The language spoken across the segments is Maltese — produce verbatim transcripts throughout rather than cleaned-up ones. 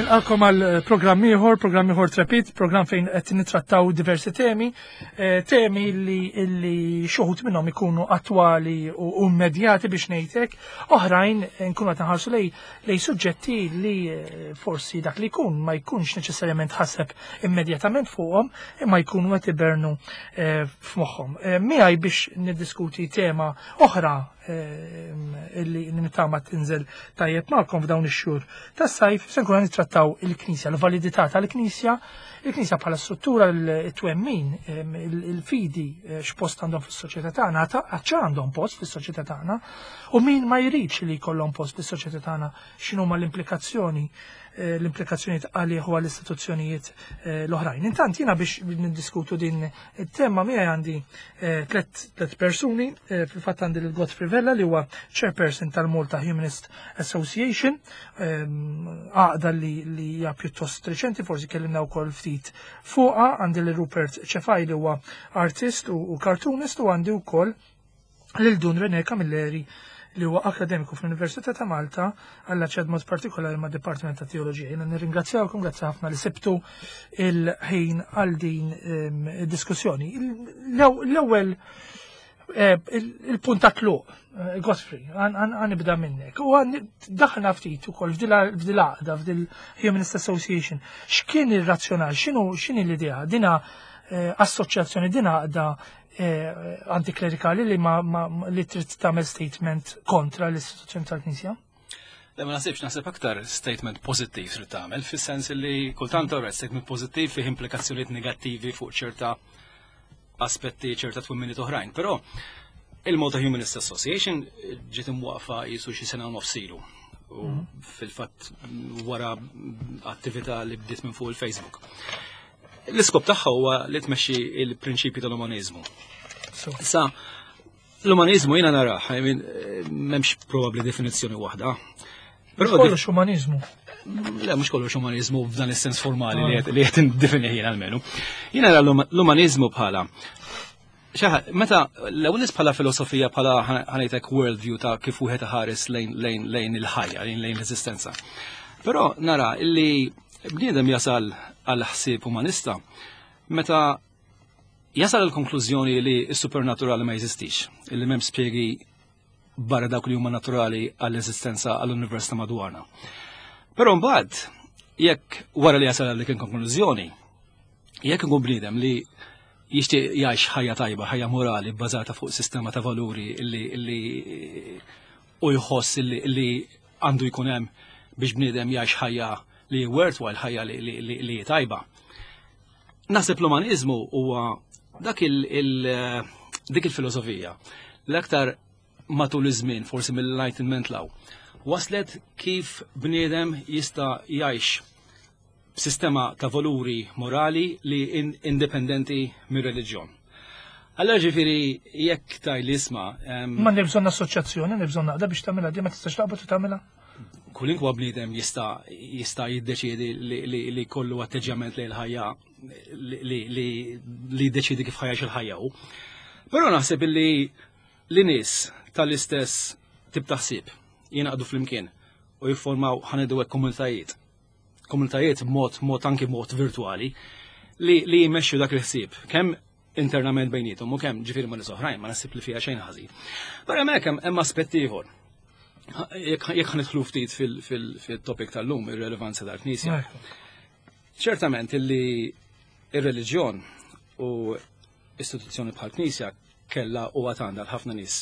Nilqakom għal programm ieħor, programm ieħor Trepid, programm fejn qed nittrattaw diversi temi, temi li xuħut minnhom ikunu attwali u immedjati biex ngħidlek, oħrajn nkunu qed naħarsu lej suġġetti li forsi dak li jkun ma jkunx neċessarjament ħaseb immedjatament fuqhom, imma jkunu qed ibernu f'moħħhom. Miegħi biex niddiskuti tema oħra illi nitama tinżel tajjeb magħkom f'dawn ix-xhur tas-sajf se nkunu nittrattaw il-Knisja, l-validità tal-Knisja, il-Knisja bħala struttura l-twemmin, il-fidi x'post għandhom fis-soċjetà tagħna, għax għandhom post fis-soċjetà tagħna, u min ma jridx li jkollhom post fis-soċjetà tagħna x'inhuma l-implikazzjoni l-implikazzjonijiet għalih u għall-istituzzjonijiet l-oħrajn. Intant jiena biex niddiskutu din it-tema miegħi għandi tliet persuni, fil-fatt għandi lil Godfrey Vella li huwa chairperson tal-Malta Humanist Association, għaqda li hija pjuttost reċenti, forsi kellimna wkoll ftit fuqha, għandi lil Rupert Cefaj li huwa artist u cartoonist, u għandi wkoll lil Dun René Camilleri li huwa akademiku fl-Università ta' Malta għalla ċed mod partikolari ma' Dipartiment ta' Teoloġija. Jiena nirringrazzjawkom, grazzi ħafna li sibtu il-ħin għal din id-diskussjoni. L-ewwel il-punt ta' tluq, Godfrey, għanibda minnek. U daħna ftit ukoll f'dil-għaqda, f'dil-Humanist Association. X'kien ir-razzjonal, x'inhi l-idea? Dina assoċjazzjoni, dina għaqda antiklerikali li ma li trid tagħmel statement kontra l-istituzzjoni tal-Knisja? Le ma nasibx naħseb aktar statement pożittiv trid tagħmel, fis-sens li kultant oret statement pożittiv fih implikazzjonijiet negattivi fuq ċerta aspetti, ċerta twemminiet oħrajn. Però il-Malta Humanist Association ġiet imwaqfa qisu xi sena u nofsilu. U fil-fatt wara attività li bdiet minn fuq il-Facebook. L-iskop tagħha huwa li tmexxi il-prinċipji tal-umaniżmu. Issa l-umaniżmu jiena narah, m'hemmx probabbli definizzjoni waħda. Però kollox umaniżmu. Le mhux kollox umaniżmu f'dan is-sens formali li qed indefini jien almenu. Jiena nara l-umaniżmu bħala meta l-ewwel bħala filosofija bħala ħanejtek world view ta' kif wieħed iħares lejn il-ħajja, lejn l-eżistenza. Però nara illi bniedem jasal għal ħsieb umanista meta jasal l-konklużjoni li s-supernaturali ma jeżistix, illi m'hemm spjegi barra dawk li huma naturali għall-eżistenza għall-univers ta' madwarna. Però mbagħad jekk wara li jasal għal dik il-konklużjoni, jekk ikun bniedem li jixtieq jgħix ħajja tajba, ħajja morali bbażata fuq sistema ta' valuri illi u jħoss illi għandu jkun hemm biex bniedem jgħix ħajja li worthwhile ħajja li tajba. Naħseb l-umanizmu huwa dak dik il-filosofija l-aktar matul iż-żmien forsi mill-Enlightenment law waslet kif bniedem jista' jgħix b'sistema ta' valuri morali li indipendenti mir-reliġjon. Allora ġifieri jekk tajli isma' Ma nibżon assoċjazzjoni, nibżon naqda biex tagħmilha di ma tistax taqbad u tagħmilha? Kulinkwa bniedem jista' jista' jiddeċiedi li jkollu atteġġjament lejn il-ħajja li jiddeċiedi kif ħajjax il-ħajja hu. Però naħseb illi li nies tal-istess tip ta' ħsieb jingħaqdu flimkien u jiffurmaw ħanedu hekk komunitajiet. Komunitajiet b'mod mod anke b'mod virtwali li jmexxu dak il-ħsieb. Kemm internament bejnietom u kemm ġifieri ma' nies oħrajn ma naħsib li fiha xejn ħażin. Però hemmhekk hemm aspett ieħor. Jekk ħanidħlu ftit fil-topic tal-lum, ir-relevanza tal-Knisja. Ċertament illi ir-reliġjon u istituzzjoni bħal Knisja kellha u għatanda l-ħafna nies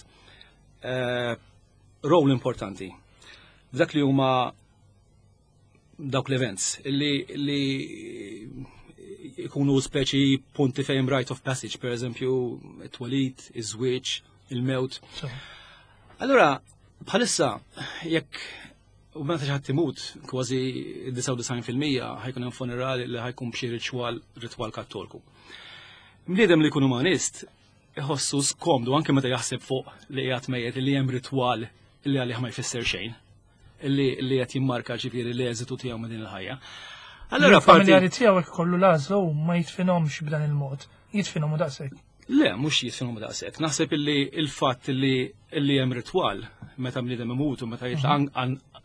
rol importanti f'dak li huma dawk l-events illi jkunu speċi punti fejn rite of passage, per eżempju it-twelid, iż-żwieġ, il-mewt. Allura bħalissa, jekk u meta xi ħadd imut kważi design u design fil-mija ħajkun hemm funerali li ħajkun b'xi ritwal ritwal kattoliku. Mliedem li jkun umanist iħossu skomdu anke meta jaħseb fuq li qiegħed mejjed li hemm ritwal li għalih ma jfisser xejn, li qed jimmarka ġifieri l-eżitu tiegħu ma' din il-ħajja. Allura familjari tiegħu hekk kollu l-għażlu ma jitfinhomx b'dan il-mod, jitfinhom daqshekk. Le, mhux jitfinhom daqshekk. Naħseb illi il-fatt li hemm ritwal meta bniedem imutu, meta jitlaq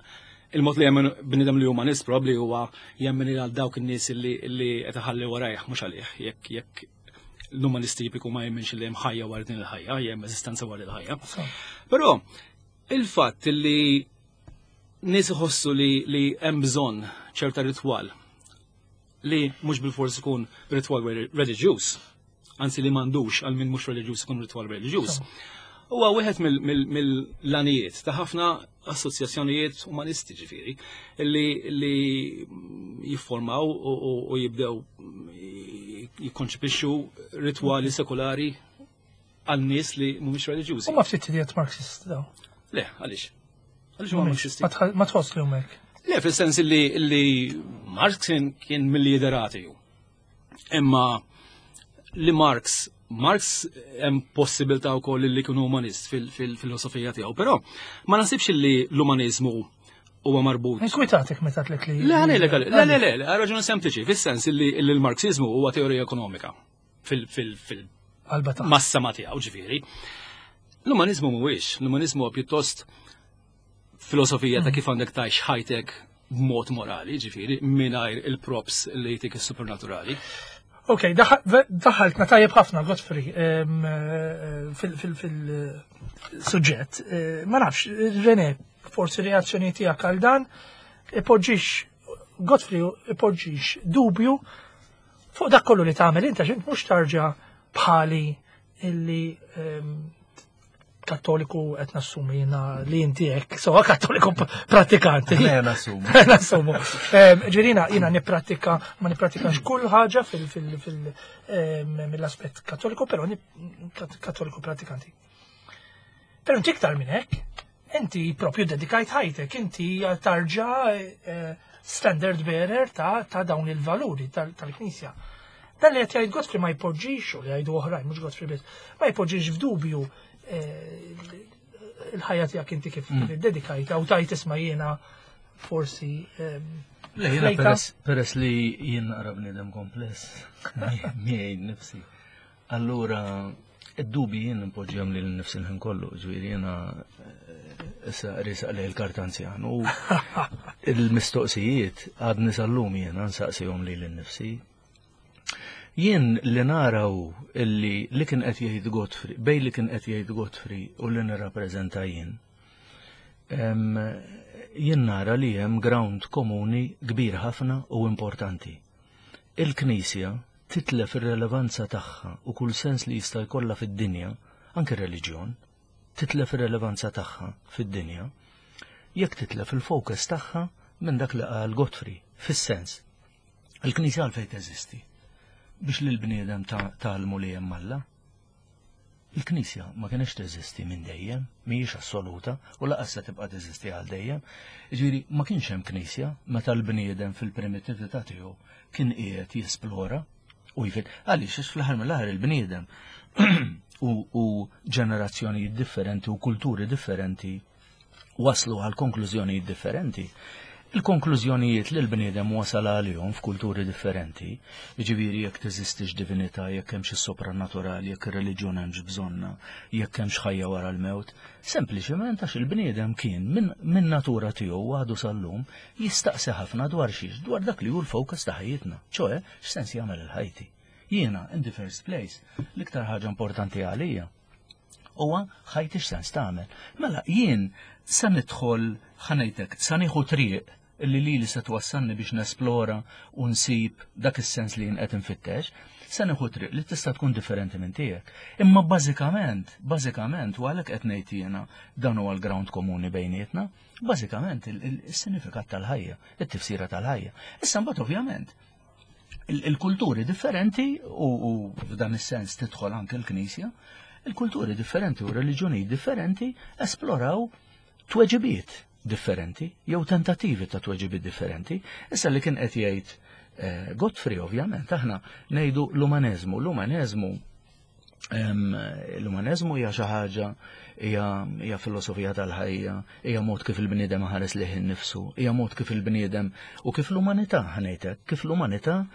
il-mod li jemmen b'nidem li humanist probably huwa jemmen li għal dawk in-nies li qed iħalli warajh mhux għalih jekk jekk l-umanisti jipiku ma jemmenx li hemm ħajja wara din il-ħajja, hemm eżistenza wara il-ħajja. Però il-fatt li nies iħossu li hemm bżonn ċerta ritwal li mhux bil-forsi ikun ritwal reliġjuż, anzi li m'għandux għal min mhux reliġjuż ikun ritwal reliġjuż. Huwa wieħed mill-lanijiet ta' ħafna assoċjazzjonijiet umanisti ġifieri li jiffurmaw u jibdew jikkonċipixxu ritwali sekolari għal nies li mhumiex reliġjużi. U ma ftit idiet Marxist daw. Le, għaliex? Għaliex huma Marxisti? Ma tħoss li hemmhekk. Le, fil-sens li Marx kien mill-liderati ju. Imma li Marx Marx hemm possibilità wkoll li kienu umanist fil-filosofija tiegħu, però ma nasibx li l-umaniżmu huwa marbut. Inkwitatek meta tlek li. Le, le, le, le, le, raġuni sempliċi, fis-sens li l-Marxizmu huwa teorija ekonomika fil-massa ma tiegħu ġifieri. L-umaniżmu mhuwiex, l-umaniżmu huwa pjuttost filosofija ta' kif għandek tgħix ħajtek b'mod morali, ġifieri, mingħajr il-props li jtik is-supernaturali. Ok, daħaltna tajjeb ħafna Godfrey fil-suġġett. Ma nafx, René, forsi reazzjoni tiegħek għal dan, ipoġġix Godfrey ipoġġix dubju fuq dak kollu li tagħmel inta x'int mhux tarġa' bħali illi kattoliku qed nassumi jiena li inti hekk, sewwa kattoliku prattikanti. Ejja nassumu. Nassumu. Ġirina jiena nipprattika ma nippratikax kull ħaġa mill-aspett kattoliku, però kattoliku prattikanti. Però inti iktar minn hekk, inti propju dedikajt ħajtek, inti tarġa' standard bearer ta' dawn il-valuri tal-Knisja. Dan li qed jgħid Godfrey ma jpoġġix, u li jgħidu oħrajn mhux Godfrey biss, ma jpoġġix f'dubju il-ħajja tiegħek inti kif iddedikajt u tajt isma' jiena forsi lejla peress li jien naqra bniedem kompless miegħi nnifsi. Allura id-dubi jien impoġġihom lil nnifsi l-ħin kollu, ġifieri jiena issa risaq lej il-kart anzjan u il-mistoqsijiet għadni sal-lum jiena nsaqsihom lil nnifsi. Jien li naraw illi li kien qed jgħid Godfrey, bej li kien qed jgħid Godfrey u li nirrappreżenta jien. Jien nara li hemm ground komuni kbir ħafna u importanti. Il-Knisja titlef ir-relevanza tagħha u kull sens li jista' jkollha fid-dinja, anke reliġjon, titlef ir-relevanza tagħha fid-dinja, jekk titlef il-fokus tagħha minn dak li qal Godfrey, fis-sens. Il-Knisja għalfejn teżisti. Biex li l-bniedem talmu li hemm Alla. Il-Knisja ma kienx teżisti minn dejjem, mhijiex assoluta u laqas se tibqa' teżisti għal dejjem. Jiġifieri ma kienx hemm Knisja meta l-bniedem fil-primittività tiegħu kien qiegħed jesplora u jfid għaliex fl-aħħar mill-aħħar il-bniedem u ġenerazzjonijiet differenti u kulturi differenti waslu għal konklużjonijiet differenti. Il-konklużjonijiet li l-bniedem wasal għalihom f'kulturi differenti, jiġifieri jekk teżistix divinità, jekk hemmx is-sopranaturali, jekk ir-reliġjon hemmx bżonna, jekk hemmx ħajja wara l-mewt, sempliċement għax il-bniedem kien minn natura tiegħu għadu sal-lum jistaqsi ħafna dwar xiex, dwar dak li hu l-fokus ta' ħajjitna, ċoe x'sens jagħmel il-ħajti. Jiena, in the first place, l-iktar ħaġa importanti għalija huwa ħajti x'sens tagħmel. Mela jien sa nidħol ħanejtek, sa nieħu triq illi li li se twassalni biex nesplora u nsib dak is-sens li jien qed infittex, se nieħu triq li tista' tkun differenti minn tiegħek. Imma bażikament, bażikament u għalhekk qed ngħid jiena dan huwa l-ground komuni bejnietna, bażikament is-sinifikat tal-ħajja, it-tifsira tal-ħajja. Issa mbagħad ovvjament il-kulturi differenti u f'dan is-sens tidħol anke l-Knisja, il-kulturi differenti u reliġjonijiet differenti esploraw tweġibiet differenti, jew tentativi ta' tweġibiet differenti. Issa li kien qed jgħid Godfrey ovvjament, aħna ngħidu l-umaneżmu. L-umaneżmu l-umaneżmu hija xi ħaġa, hija filosofija tal-ħajja, hija mod kif il-bniedem ħares lih innifsu, hija mod kif il-bniedem u kif l-umanità ħanejtek, kif l-umanità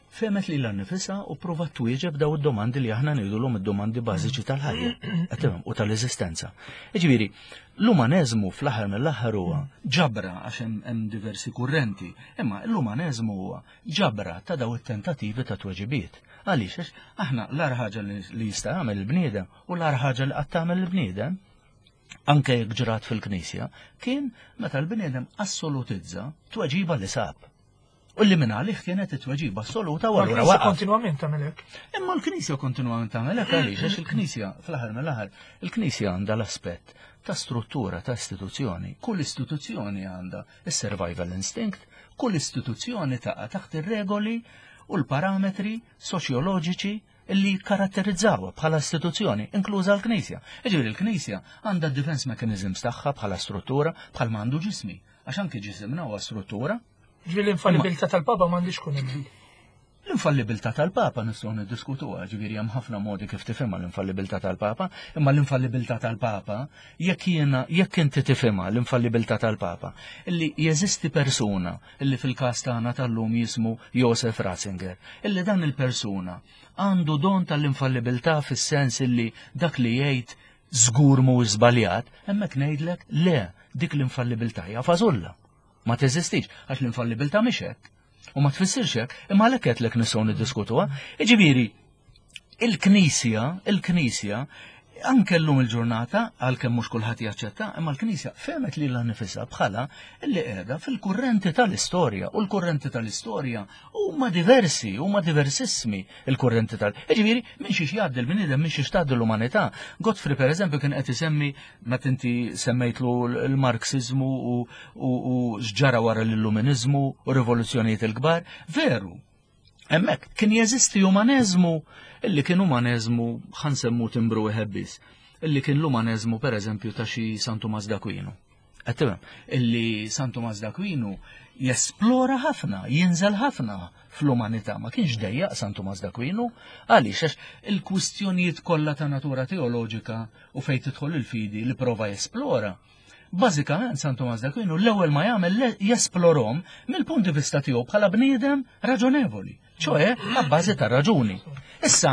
femet li l-nifisa u provat twieġeb daw id-domandi li aħna ngħidulhom id-domandi bażiċi tal-ħajja qed u tal-eżistenza. Jiġifieri, l-umaneżmu fl-aħħar mill-aħħar huwa ġabra għax hemm diversi kurrenti, imma l-umaneżmu huwa ġabra ta' daw it-tentattivi ta' tweġibiet. Għaliex għax aħna l-ar ħaġa li jista' jagħmel il-bniedem u l-ar ħaġa li qatt tagħmel il-bniedem anke jekk ġrat fil-Knisja kien meta l-bniedem assolutizza tweġiba li sab. U li minn għalih kienet it-tweġiba assoluta u allura waqaf. Kontinwament tagħmel hekk. Imma l-Knisja kontinwament tagħmel hekk għaliex għax il-Knisja fl-aħħar mill-aħħar il-Knisja għandha l-aspett ta' struttura ta' istituzzjoni. Kull istituzzjoni għandha is-survival instinct, kull istituzzjoni taqa' taħt ir-regoli u l-parametri soċjoloġiċi illi karatterizzawa bħala istituzzjoni, inkluża l-Knisja. Ġifieri l-Knisja għandha defense mechanisms tagħha bħala struttura bħal m'għandu ġismi. Għax anke ġisimna huwa struttura. Ġifieri l-infallibilità tal-Papa m'għandix tkun hemm. L-infallibilità tal-Papa nistgħu niddiskutuha, ġifieri hemm ħafna modi kif tifhimha l-infallibilità tal-Papa, imma l-infallibilità tal-Papa jekk jiena jekk inti tifhimha l-infallibilità tal-Papa, illi jeżisti persuna illi fil-każ tagħna tal-lum jismu Joseph Ratzinger, illi dan il-persuna għandu don tal-infallibilità fis-sens illi dak li jgħid żgur mhu żbaljat, hemmhekk ngħidlek le dik l-infallibilità hija fażulla. Ma teżistix għax l-infallibilità mhix hekk. U ma tfissirx hekk, imma għalhekk qed lek nistgħu niddiskutuha. Jiġifieri il-Knisja, il-Knisja anke llum il-ġurnata għalkemm mhux kulħadd jaċċetta, imma l-Knisja femet lilha nifisha bħala illi qiegħda fil-kurrenti tal-istorja u l-kurrenti tal-istorja huma diversi, huma diversissimi il-kurrenti tal. Jiġifieri minn xi jgħaddi l-bniedem minn xi tgħaddi l-umanità. Godfrey pereżempju kien qed isemmi meta inti semmejtlu l-Marxiżmu u x'ġara wara l-Illuminizmu u rivoluzzjonijiet il-kbar, veru. Hemmhekk kien jeżisti umaneżmu illi kien umaneżmu ħansemmu timbru iħebbis, illi kien l-umaneżmu pereżempju ta' xi San Tomas d'Aquino. Qed tifhem, illi San Tomas d'Aquino jesplora ħafna, jinżel ħafna fl-umanità, ma kienx dejjaq San Tomas d'Aquino, għaliex għax il-kwistjonijiet kollha ta' natura teoloġika u fejn tidħol il-fidi li prova jesplora. Bażikament San Tomas d'Aquino l-ewwel ma jagħmel jesplorhom mill-punt di vista tiegħu bħala bniedem raġonevoli, ċoe għabbażi ta' raġuni. Issa,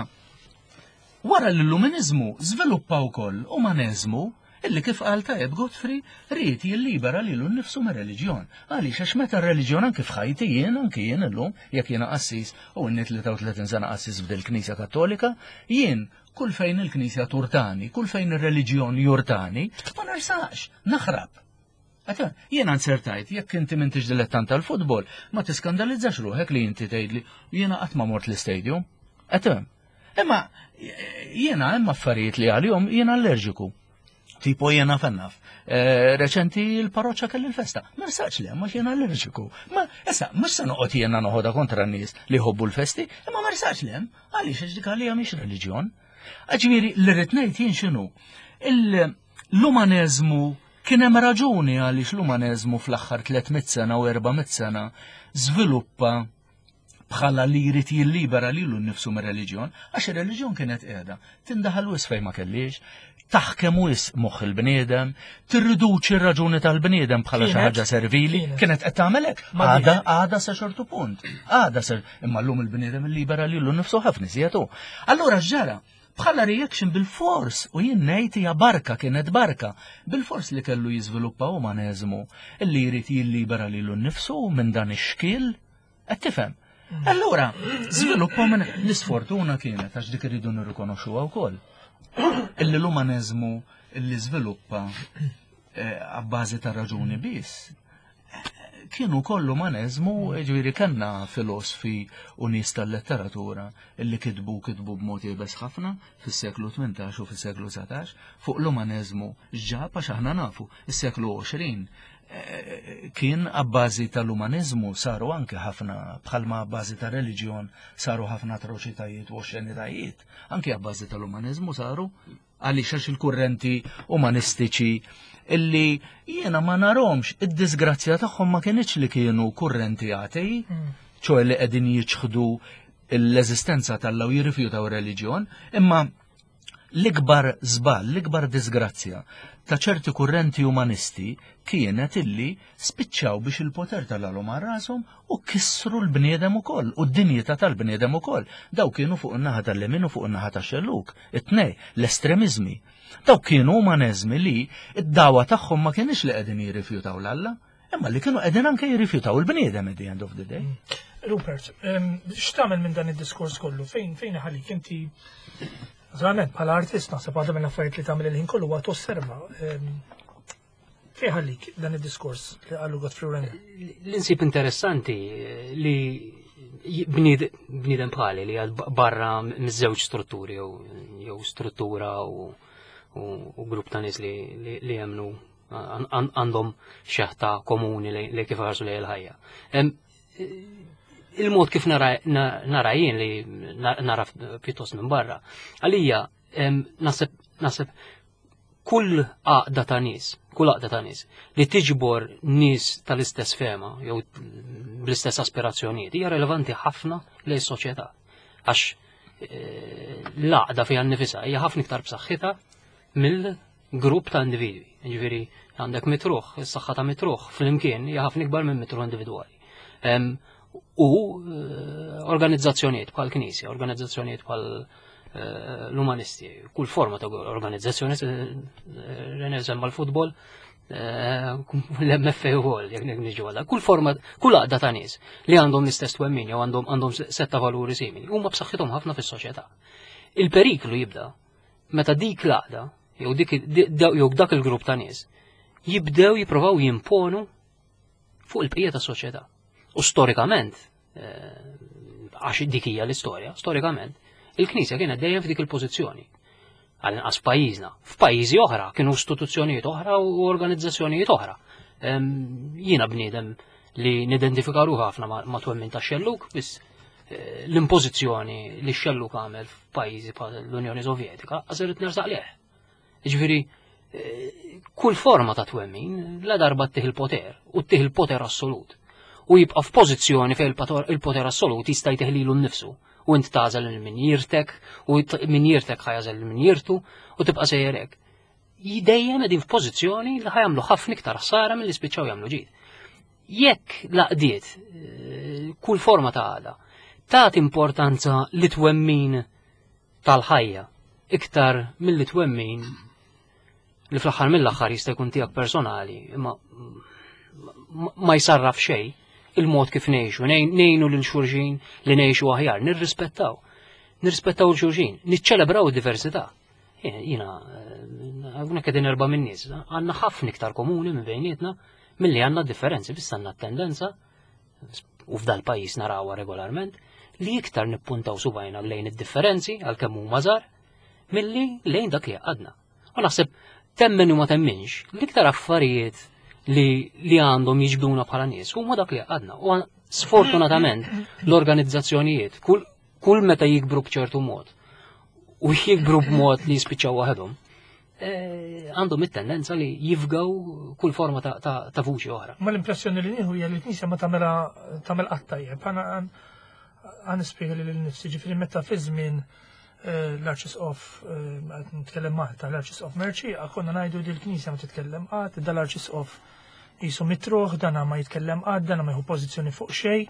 wara l-Illuminizmu żviluppa wkoll umaneżmu illi kif qal tajjeb Godfrey ried jillibera lilu nnifsu mir-reliġjon. Għaliex għax meta r-reliġjon anke f'ħajti jien anke jien illum jekk jiena qassis u inni tlieta u tletin sena qassis f'dil Knisja Kattolika, jien kull fejn il-Knisja turtani, kull fejn ir-reliġjon jurtani, ma narsaqx, naħrab. Għata, jiena nsertajt, jekk inti m'intix dilettant tal-futbol, ma tiskandalizzax ruħek li inti tgħidli jiena qatt ma mort l-istadium. Għata, imma jiena hemm affarijiet li għalihom jiena allerġiku. Tipo jiena fennaf. Reċenti l-parroċċa kelli l-festa. Ma rsaqx li ma jiena allerġiku. Ma issa mhux se noqgħod jiena noħodha kontra n-nies li jħobbu l-festi, imma ma rsaqx li hemm għaliex għax dik għalija mhix reliġjon. Ġifieri li rrid ngħid jien x'inhu. L-umaneżmu kien hemm raġuni għaliex l-umaneżmu fl-aħħar tlietmit sena u erba'mit sena żviluppa bħala li jrid jillibera lilu nnifsu mir-reliġjon, għax ir-reliġjon kienet qiegħda tindaħal wis fejn ma kellix, taħkem wis moħħ il-bniedem, tirriduċi r-raġuni tal-bniedem bħala xi ħaġa servili, kienet qed tagħmel hekk. Għada għada sa xortu punt. Għada sa imma llum il-bniedem illibera lilu nnifsu ħafna iżjed. Allura x'ġara? Bħala reaction bil-fors, u jien ngħid hija barka kienet barka, bil-fors li kellu jiżviluppa umaneżmu illi jrid jillibera lilu nnifsu minn dan ix-xkiel, qed tifhem. Allura, żviluppa minn l-isfortuna kienet għax dik iridu nirrikonoxxuha wkoll. Illi l-umaneżmu illi żviluppa għabbażi ta' raġuni biss. Kienu kollu umaneżmu, ġifieri kellna filosofi u nies tal-letteratura illi kitbu kitbu b'mod jibes ħafna fis-seklu tmintax u fis-seklu satax fuq l-umaneżmu ġab għax aħna nafu is-seklu għoxrin kien abbażi tal-umanizmu saru anke ħafna bħalma abbażi ta' reliġjon saru ħafna atroċitajiet u xenitajiet. Anke abbażi tal-umanizmu saru għaliex għax il-kurrenti umanistiċi illi jiena ma naromx id-disgrazzja tagħhom ma kienx li kienu kurrenti atej, ċoe li qegħdin jiġħdu l-eżistenza tal-law jirrifjutaw reliġjon, imma L-ikbar żball, l-ikbar disgrazzja ta' ċerti kurrenti umanisti kienet illi spiċċaw biex il-poter tal-għalhom rashom u kissru l-bniedem ukoll u d-dinjità tal-bniedem ukoll. Daw kienu fuq in-naħa tal-lemin u fuq in-naħa tax-xelluk, it-tnej, l-estremizmi. Daw kienu umanizmi li id-dawa tagħhom ma kienx li qegħdin jirrifjutaw l-Alla, imma li kienu qegħdin anke jirrifjutaw il-bniedem at the end of the day. Rupert, x'tagħmel minn dan id-diskors kollu? Fejn fejn ħallik inti Żgħarment bħala artist naħseb għadha mill-affarijiet li tagħmel il-ħin kollu huwa tosserva. Fejn ħallik dan id-diskors li qalu Godfrey Renner? L-insib interessanti li bniedem bħali li għad barra miż-żewġ strutturi jew struttura u grupp ta' nies li jemnu għandhom xeħta komuni li kif ħarsu li l-ħajja. Il-mod kif nara jien li nara pjuttost minn barra, għalija nasib kull għaqda ta' nies, kull għaqda ta' nies li tiġbor nies tal-istess fema jew bl-istess aspirazzjonijiet hija relevanti ħafna lejn soċjetà. Għax l-għaqda fiha nnifisha hija ħafna iktar b'saħħitha mill-grupp ta' individwi. Jiġifieri għandek mitruħ, is-saħħa ta' mitruħ fl-imkien hija ħafna ikbar minn mitruħ individwali. U organizzazzjonijiet bħal knisja, organizzazzjonijiet bħal l-umanisti, kull forma ta' organizzazzjoni, renezem mal-futbol, l-M F A u jek niġu għalla, kull forma, kull għadda ta' nies li għandhom l-istess twemmin, jew għandhom setta valuri simili, huma b'saħħithom ħafna fis-soċjetà. Il-periklu jibda meta dik l-għaqda, jew dak il-grupp ta' nies, jibdew jippruvaw jimponu fuq il-bqija tas-soċjetà. U storikament, għax dik hija l-istorja, storikament, il-Knisja kienet dejjem f'dik il-pożizzjoni. Għal-inqas pajjiżna. F'pajjiżi oħra kienu istituzzjonijiet oħra u organizzazzjonijiet oħra. Jiena bniedem li nidentifika ruħ ħafna ma' twemmin ta' xelluk, biss l-impożizzjoni li x-xelluk għamel f'pajjiżi bħal l-Unjoni Sovjetika għażiret nersaq liħ. Jiġifieri kull forma ta' twemmin la darba ttieħ il-poter u ttieħ il-poter assolut. U jibqa' f'pożizzjoni fejn il-poter assolut jista' jteħlilu nnifsu u int tażel min jirtek u min jirtek ħajażel min jirtu u tibqa' sejjer hekk. Dejjem qegħdin f'pożizzjoni li ħajamlu ħafna iktar ħsara milli spiċċaw jagħmlu ġid. Jekk laqdiet kull forma ta' għada tat importanza li twemmin tal-ħajja iktar milli twemmin li fl-aħħar mill-aħħar jista' jkun tiegħek personali imma ma jsarraf xejn il-mod kif ngħixu, ngħinu lil xulxin li ngħixu aħjar, nirrispettaw. Nirrispettaw il xulxin, niċċelebraw id-diversità. Jiena hawnhekk qegħdin erba' min nies, għandna ħafna iktar komuni minn bejnietna milli għandna differenzi, biss għandna tendenza u f'dal pajjiż narawha regolarment li iktar nippuntaw subajna lejn id-differenzi għalkemm huma żgħar milli lejn dak li għadna. U naħseb temmen u ma temminx l-iktar affarijiet li li għandhom jiġbduna bħala nies huma dak li għadna. U sfortunatament l-organizzazzjonijiet kull kull meta jikbru b'ċertu mod u jikbru b'mod li jispiċċaw waħedhom għandhom it-tendenza li jifgaw kull forma ta' vuċi oħra. Ma l-impressjoni li nieħu hija li l-Knisja ma tagħmilha tagħmel qatt tajjeb. Għan nispjega lil nifsi ġifieri meta fi żmien l-Arċisqof nitkellem Malta, l-Arċisqof Merċija, konna ngħidu li l-Knisja ma titkellem qatt, dal-Arċisqof jisu mitruħ, dana ma jitkellem qatt, dana ma jħu pożizzjoni fuq xejn.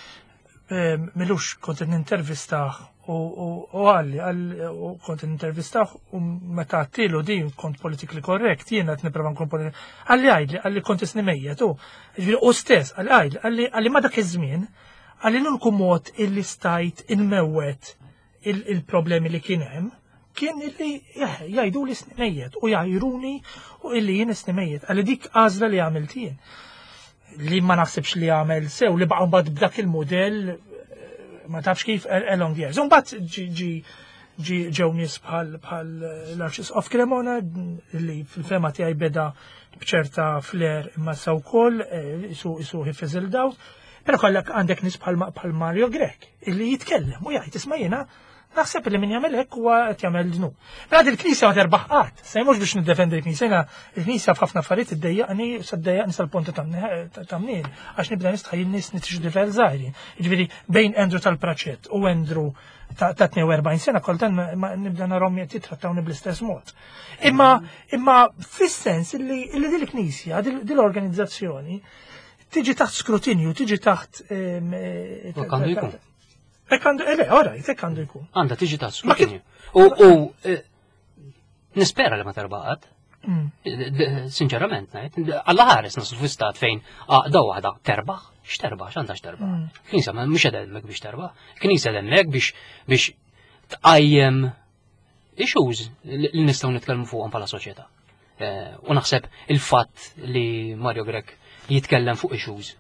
Milux kont nintervistaħ u għalli, u kont nintervistaħ u meta għattilu di kont politically correct, jiena qed nipprova nkun politically. Għalli għajli, għalli kont isnimejjed u. U stess, għalli għajli, għalli ma dak iż-żmien, għalli l-ulku mod illi stajt inmewwet il-problemi li kien hemm kien illi jgħidu li snimejjed u jgħajruni u illi jien snimejjed għalli dik għażla li għamilt jien li ma naħsibx li għamel sew li baqgħu mbagħad b'dak il-modell ma tafx kif along the years. Mbagħad ġi ġew nies bħal l-Arċisqof Cremona li fil-fema tiegħi beda b'ċerta fler imma sa wkoll isu ħifiż il-dawl. Pero kollek għandek nis bħal Mario Grek, illi jitkellem u jgħid isma' jiena naħseb li min jagħmel hekk huwa qed jagħmel dnu. Mela il-Knisja ma terbaħ qatt, se mhux biex niddefendi l-Knisja, il-Knisja f'ħafna affarijiet iddejjaqni se ddejjaqni sal-ponti ta' għax nibda nistħajjil nies nitrixu livell żgħiri. Jiġifieri bejn Andrew tal-Praċett u Andrew ta' tnew u erbgħin sena koltan nibda narhom jitrattawni bl-istess mod. Imma imma fis-sens li din il-Knisja, din l-organizzazzjoni tiġi taħt skrutinju, tiġi taħt Kandu jkun. Ekkandu, ele, ora, ekkandu jkun. Għanda tiġi taħt skrutinju. U nispera li ma terbaqat. Sinċerament, ngħid, Alla ħares naslu fl-istat fejn għaqda waħda terbaħ, x'terbaħ, x'għandha x'terbaħ. Knisja mhux qed hemmhekk biex terbaħ, knisja hemmhekk biex biex tqajjem issues li nistgħu nitkellmu fuqhom bħala soċjetà. U naħseb il-fatt li Mario Grech jitkellem fuq issues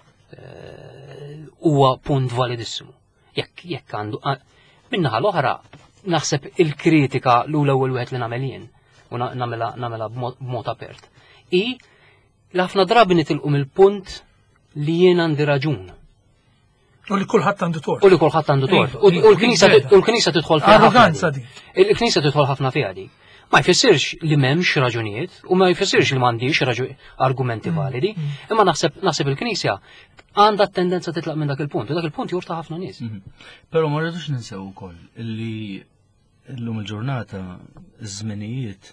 huwa punt validissimu. Jekk jekk għandu minnaħa l-oħra naħseb il-kritika l-ewwel wieħed li nagħmel jien u nagħmilha b'mod apert. I l-ħafna drabi nitilqu mill-punt li jien għandi raġun. U li kulħadd għandu tort. U li kulħadd għandu tort. U l-Knisja tidħol fiha. Arroganza di. Il-Knisja tidħol ħafna fiha dik. Ma jfissirx li m'hemmx raġunijiet u ma jfissirx li m'għandix argumenti validi, imma naħseb naħseb il-Knisja għandha tendenza titlaq minn dak il-punt, u dak il-punt jurta ħafna nies. Però ma rridux ninsew ukoll illi llum il-ġurnata żminijiet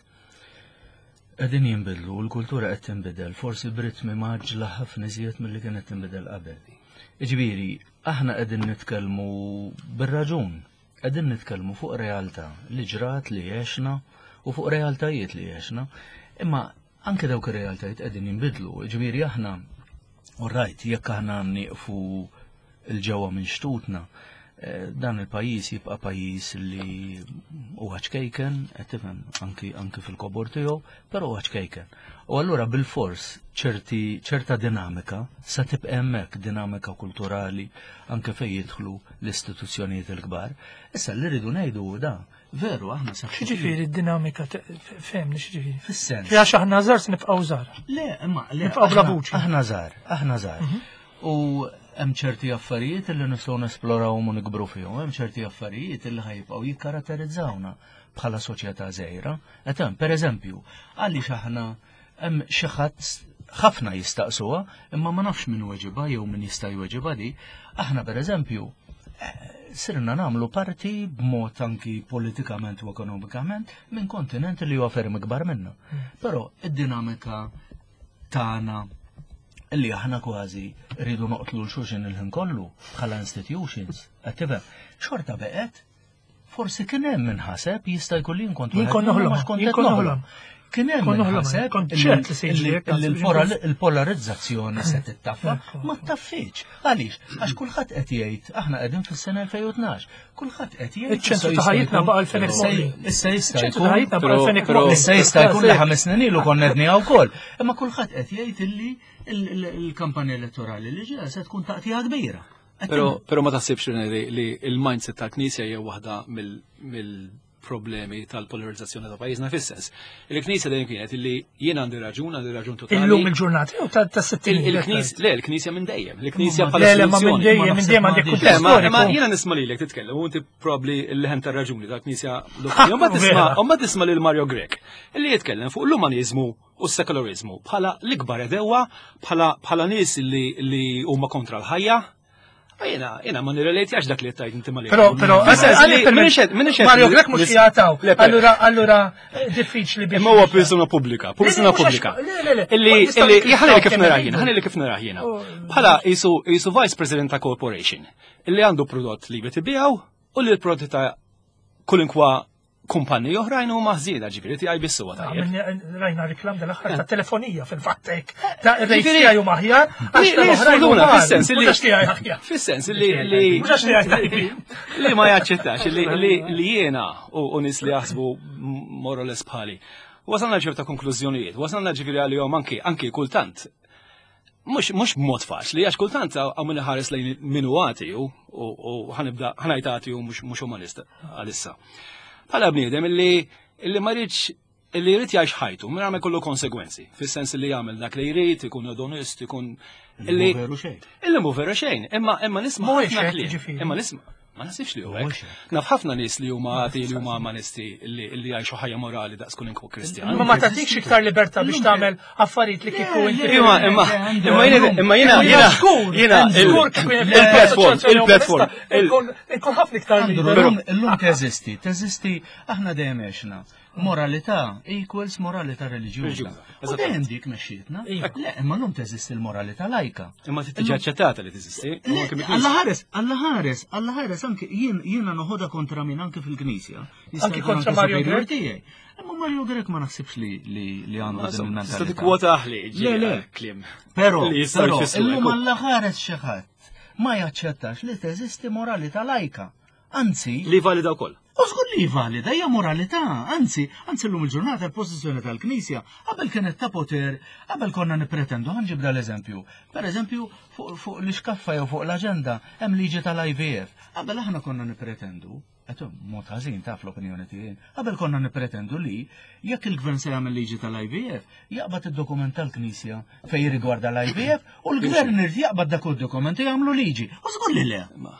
qegħdin jinbidlu u l-kultura qed tinbidel, forsi b'ritmi maġla ħafna iżjed milli kienet tinbidel qabel. Jiġifieri, aħna qegħdin nitkellmu bir-raġun, qegħdin nitkellmu fuq realtà li ġrat li għexna u fuq realtajiet li għexna, imma anke dawk ir-realtajiet qegħdin jinbidlu. Jiġifieri aħna u rajt jekk aħna nieqfu l-ġewwa minn xtutna, dan il-pajjiż jibqa' pajjiż li huwa ċkejken, qed tifhem anki anki fil-kobor tiegħu, però huwa ċkejken. U allura bil-fors ċerti ċerta dinamika sa tibqa' hemmhekk dinamika kulturali anke fejn jidħlu l-istituzzjonijiet il-kbar. Issa li rridu ngħidu da veru aħna sa x'jiġifieri d-dinamika fehmni x'jiġifieri. Fis-sens. Għax aħna żgħar se nibqgħu żgħar. Le, imma le nibqgħu bla vuċi. Aħna żgħar, aħna żgħar. U hemm ċerti affarijiet li nistgħu nesplorawhom u nikbru fihom, hemm ċerti affarijiet li ħajbqgħu jikkaratterizzawna bħala soċjetà żgħira. Qed hemm pereżempju, għaliex aħna hemm xi ħadd ħafna jistaqsuha, imma ma nafx min weġiba jew min jista' jweġiba di, aħna pereżempju sirna nagħmlu parti b'mod anki politikament u ekonomikament minn kontinent li huwa ferm ikbar minna. Però id-dinamika tagħna illi aħna kważi rridu noqtlu l-xulxin il-ħin kollu bħala institutions, qed tifhem, xorta beqgħet forsi kien hemm minħaseb jista' jkun li nkont Jien kont noħlom, jien kont noħlom. Kien hemm minħaseb il-polarizzazzjoni se tittaffa, ma ttaffiċ. Għaliex? Għax kulħadd qed jgħid aħna qegħdin fis-sena elfejn u tnax. Kulħadd qed jgħid iċ-ċentru ta' ħajjitna baqa' l-Fenik Mogli. Issa jista' iċ-ċentru ta' ħajjitna baqa' l-Fenik Mogli. Issa jista' jkun li ħames snin ilu konna qedniha wkoll. Imma kulħadd qed jgħid illi il-kampanja elettorali li ġeja se tkun taqtija kbira. Pero ma taħsibx li il-mindset ta' Knisja hija waħda mill-problemi tal-polarizzazzjoni ta' pajjiżna fis-sens. Il-Knisja dejjem kienet illi jien għandi raġun, għandi raġun totali. Illum il-ġurnati u ta' sittin. Il-Knisja, le, il-Knisja minn dejjem. Il-Knisja bħala soluzzjoni. Le, ma minn dejjem, minn dejjem għandek kuntest. Ma jiena nisma' lilek titkellem u inti probabbli l-ħem tar-raġuni tal-Knisja lokali. Ma tisma' lil Mario Grech illi jitkellem fuq l-umaniżmu u s-sekolarizmu bħala l-ikbar edewa, bħala nies li huma kontra l-ħajja. Jena, jena ma nirrelejtjax dak li jttajt inti mal-li. Pero, pero, Mario Grech mux jgħataw. Allura, allura, diffiċli biex. Ma huwa persuna pubblika, persuna pubblika. Illi, illi, ħanili kif naraħjena, ħanili kif naraħjena. Bħala jisu vice president ta' corporation, illi għandu prodott li bitibijaw u li l-prodotti ta' kulinkwa kumpanni oħrajn u maħżida ġifiri ti għaj bissu għatajja. Rajna riklam dal-axħar ta' telefonija fil-fattek. Ta' rejtija ju maħjar. Fis-sens li li ma jaċċettax li jena u nis li jaħsbu morru l-espali. Wasalna ċerta konklużjonijiet, wasalna ġifiri għal-jom anki kultant. Mux b'mod faċli, għax kultant għamil ħares lejn minuati u ħanajtati u mux umanista għalissa. Bħala bniedem illi illi ma rridx illi jrid jgħix ħajtu, minn għamel kollu konsegwenzi, fis-sens li jagħmel dak li jrid, ikun odonist, ikun illi veru xejn. Illi mu veru xejn, imma imma nisma' ħafna kliem. Imma nisma' Ma nasibx li huwa hekk. Naf ħafna nies li huma għati li huma manisti li li jgħixu ħajja morali daqs kull inkun Kristjan. Ma ma tagħtikx iktar libertà biex tagħmel affarijiet li kieku inti. Imma imma imma jiena jiena jiena il-platform il-platform inkun ħafna iktar illum teżisti, teżisti aħna dejjem għexna. Moralità equals moralità reliġjuża. U dejjem dik mexxietna. Le, imma llum teżisti l-moralità lajka. Imma tiġi aċċettata li teżisti. Alla ħares, alla ħares, alla ħares anke jien jiena noħodha kontra min anke fil-Knisja. Anke kontra Mario Grek tiegħi. Imma Mario Grek ma naħsibx li li li għandu din il-mentalità. Sta kwota aħli ġi klim. Però illum alla ħares xi ħadd ma jaċċettax li teżisti moralità lajka. Anzi, li valida wkoll. Użgur li valida, hija moralità, anzi, anzi llum il-ġurnata l-pożizzjoni tal-Knisja qabel kienet ta' poter, qabel konna nippretendu, ħanġib dal-eżempju. Per eżempju, fuq l-iskaffa jew fuq l-aġenda hemm liġi tal-I V F. Qabel aħna konna nippretendu, qed mod ħażin taf l-opinjoni tiegħi, qabel konna nippretendu li jekk il-gvern se jagħmel liġi tal-I V F, jaqbad id-dokument tal-Knisja fejn jirrigwarda l-I V F u l-gvern irid jaqbad dak id-dokument u jagħmlu liġi. Użgur li le.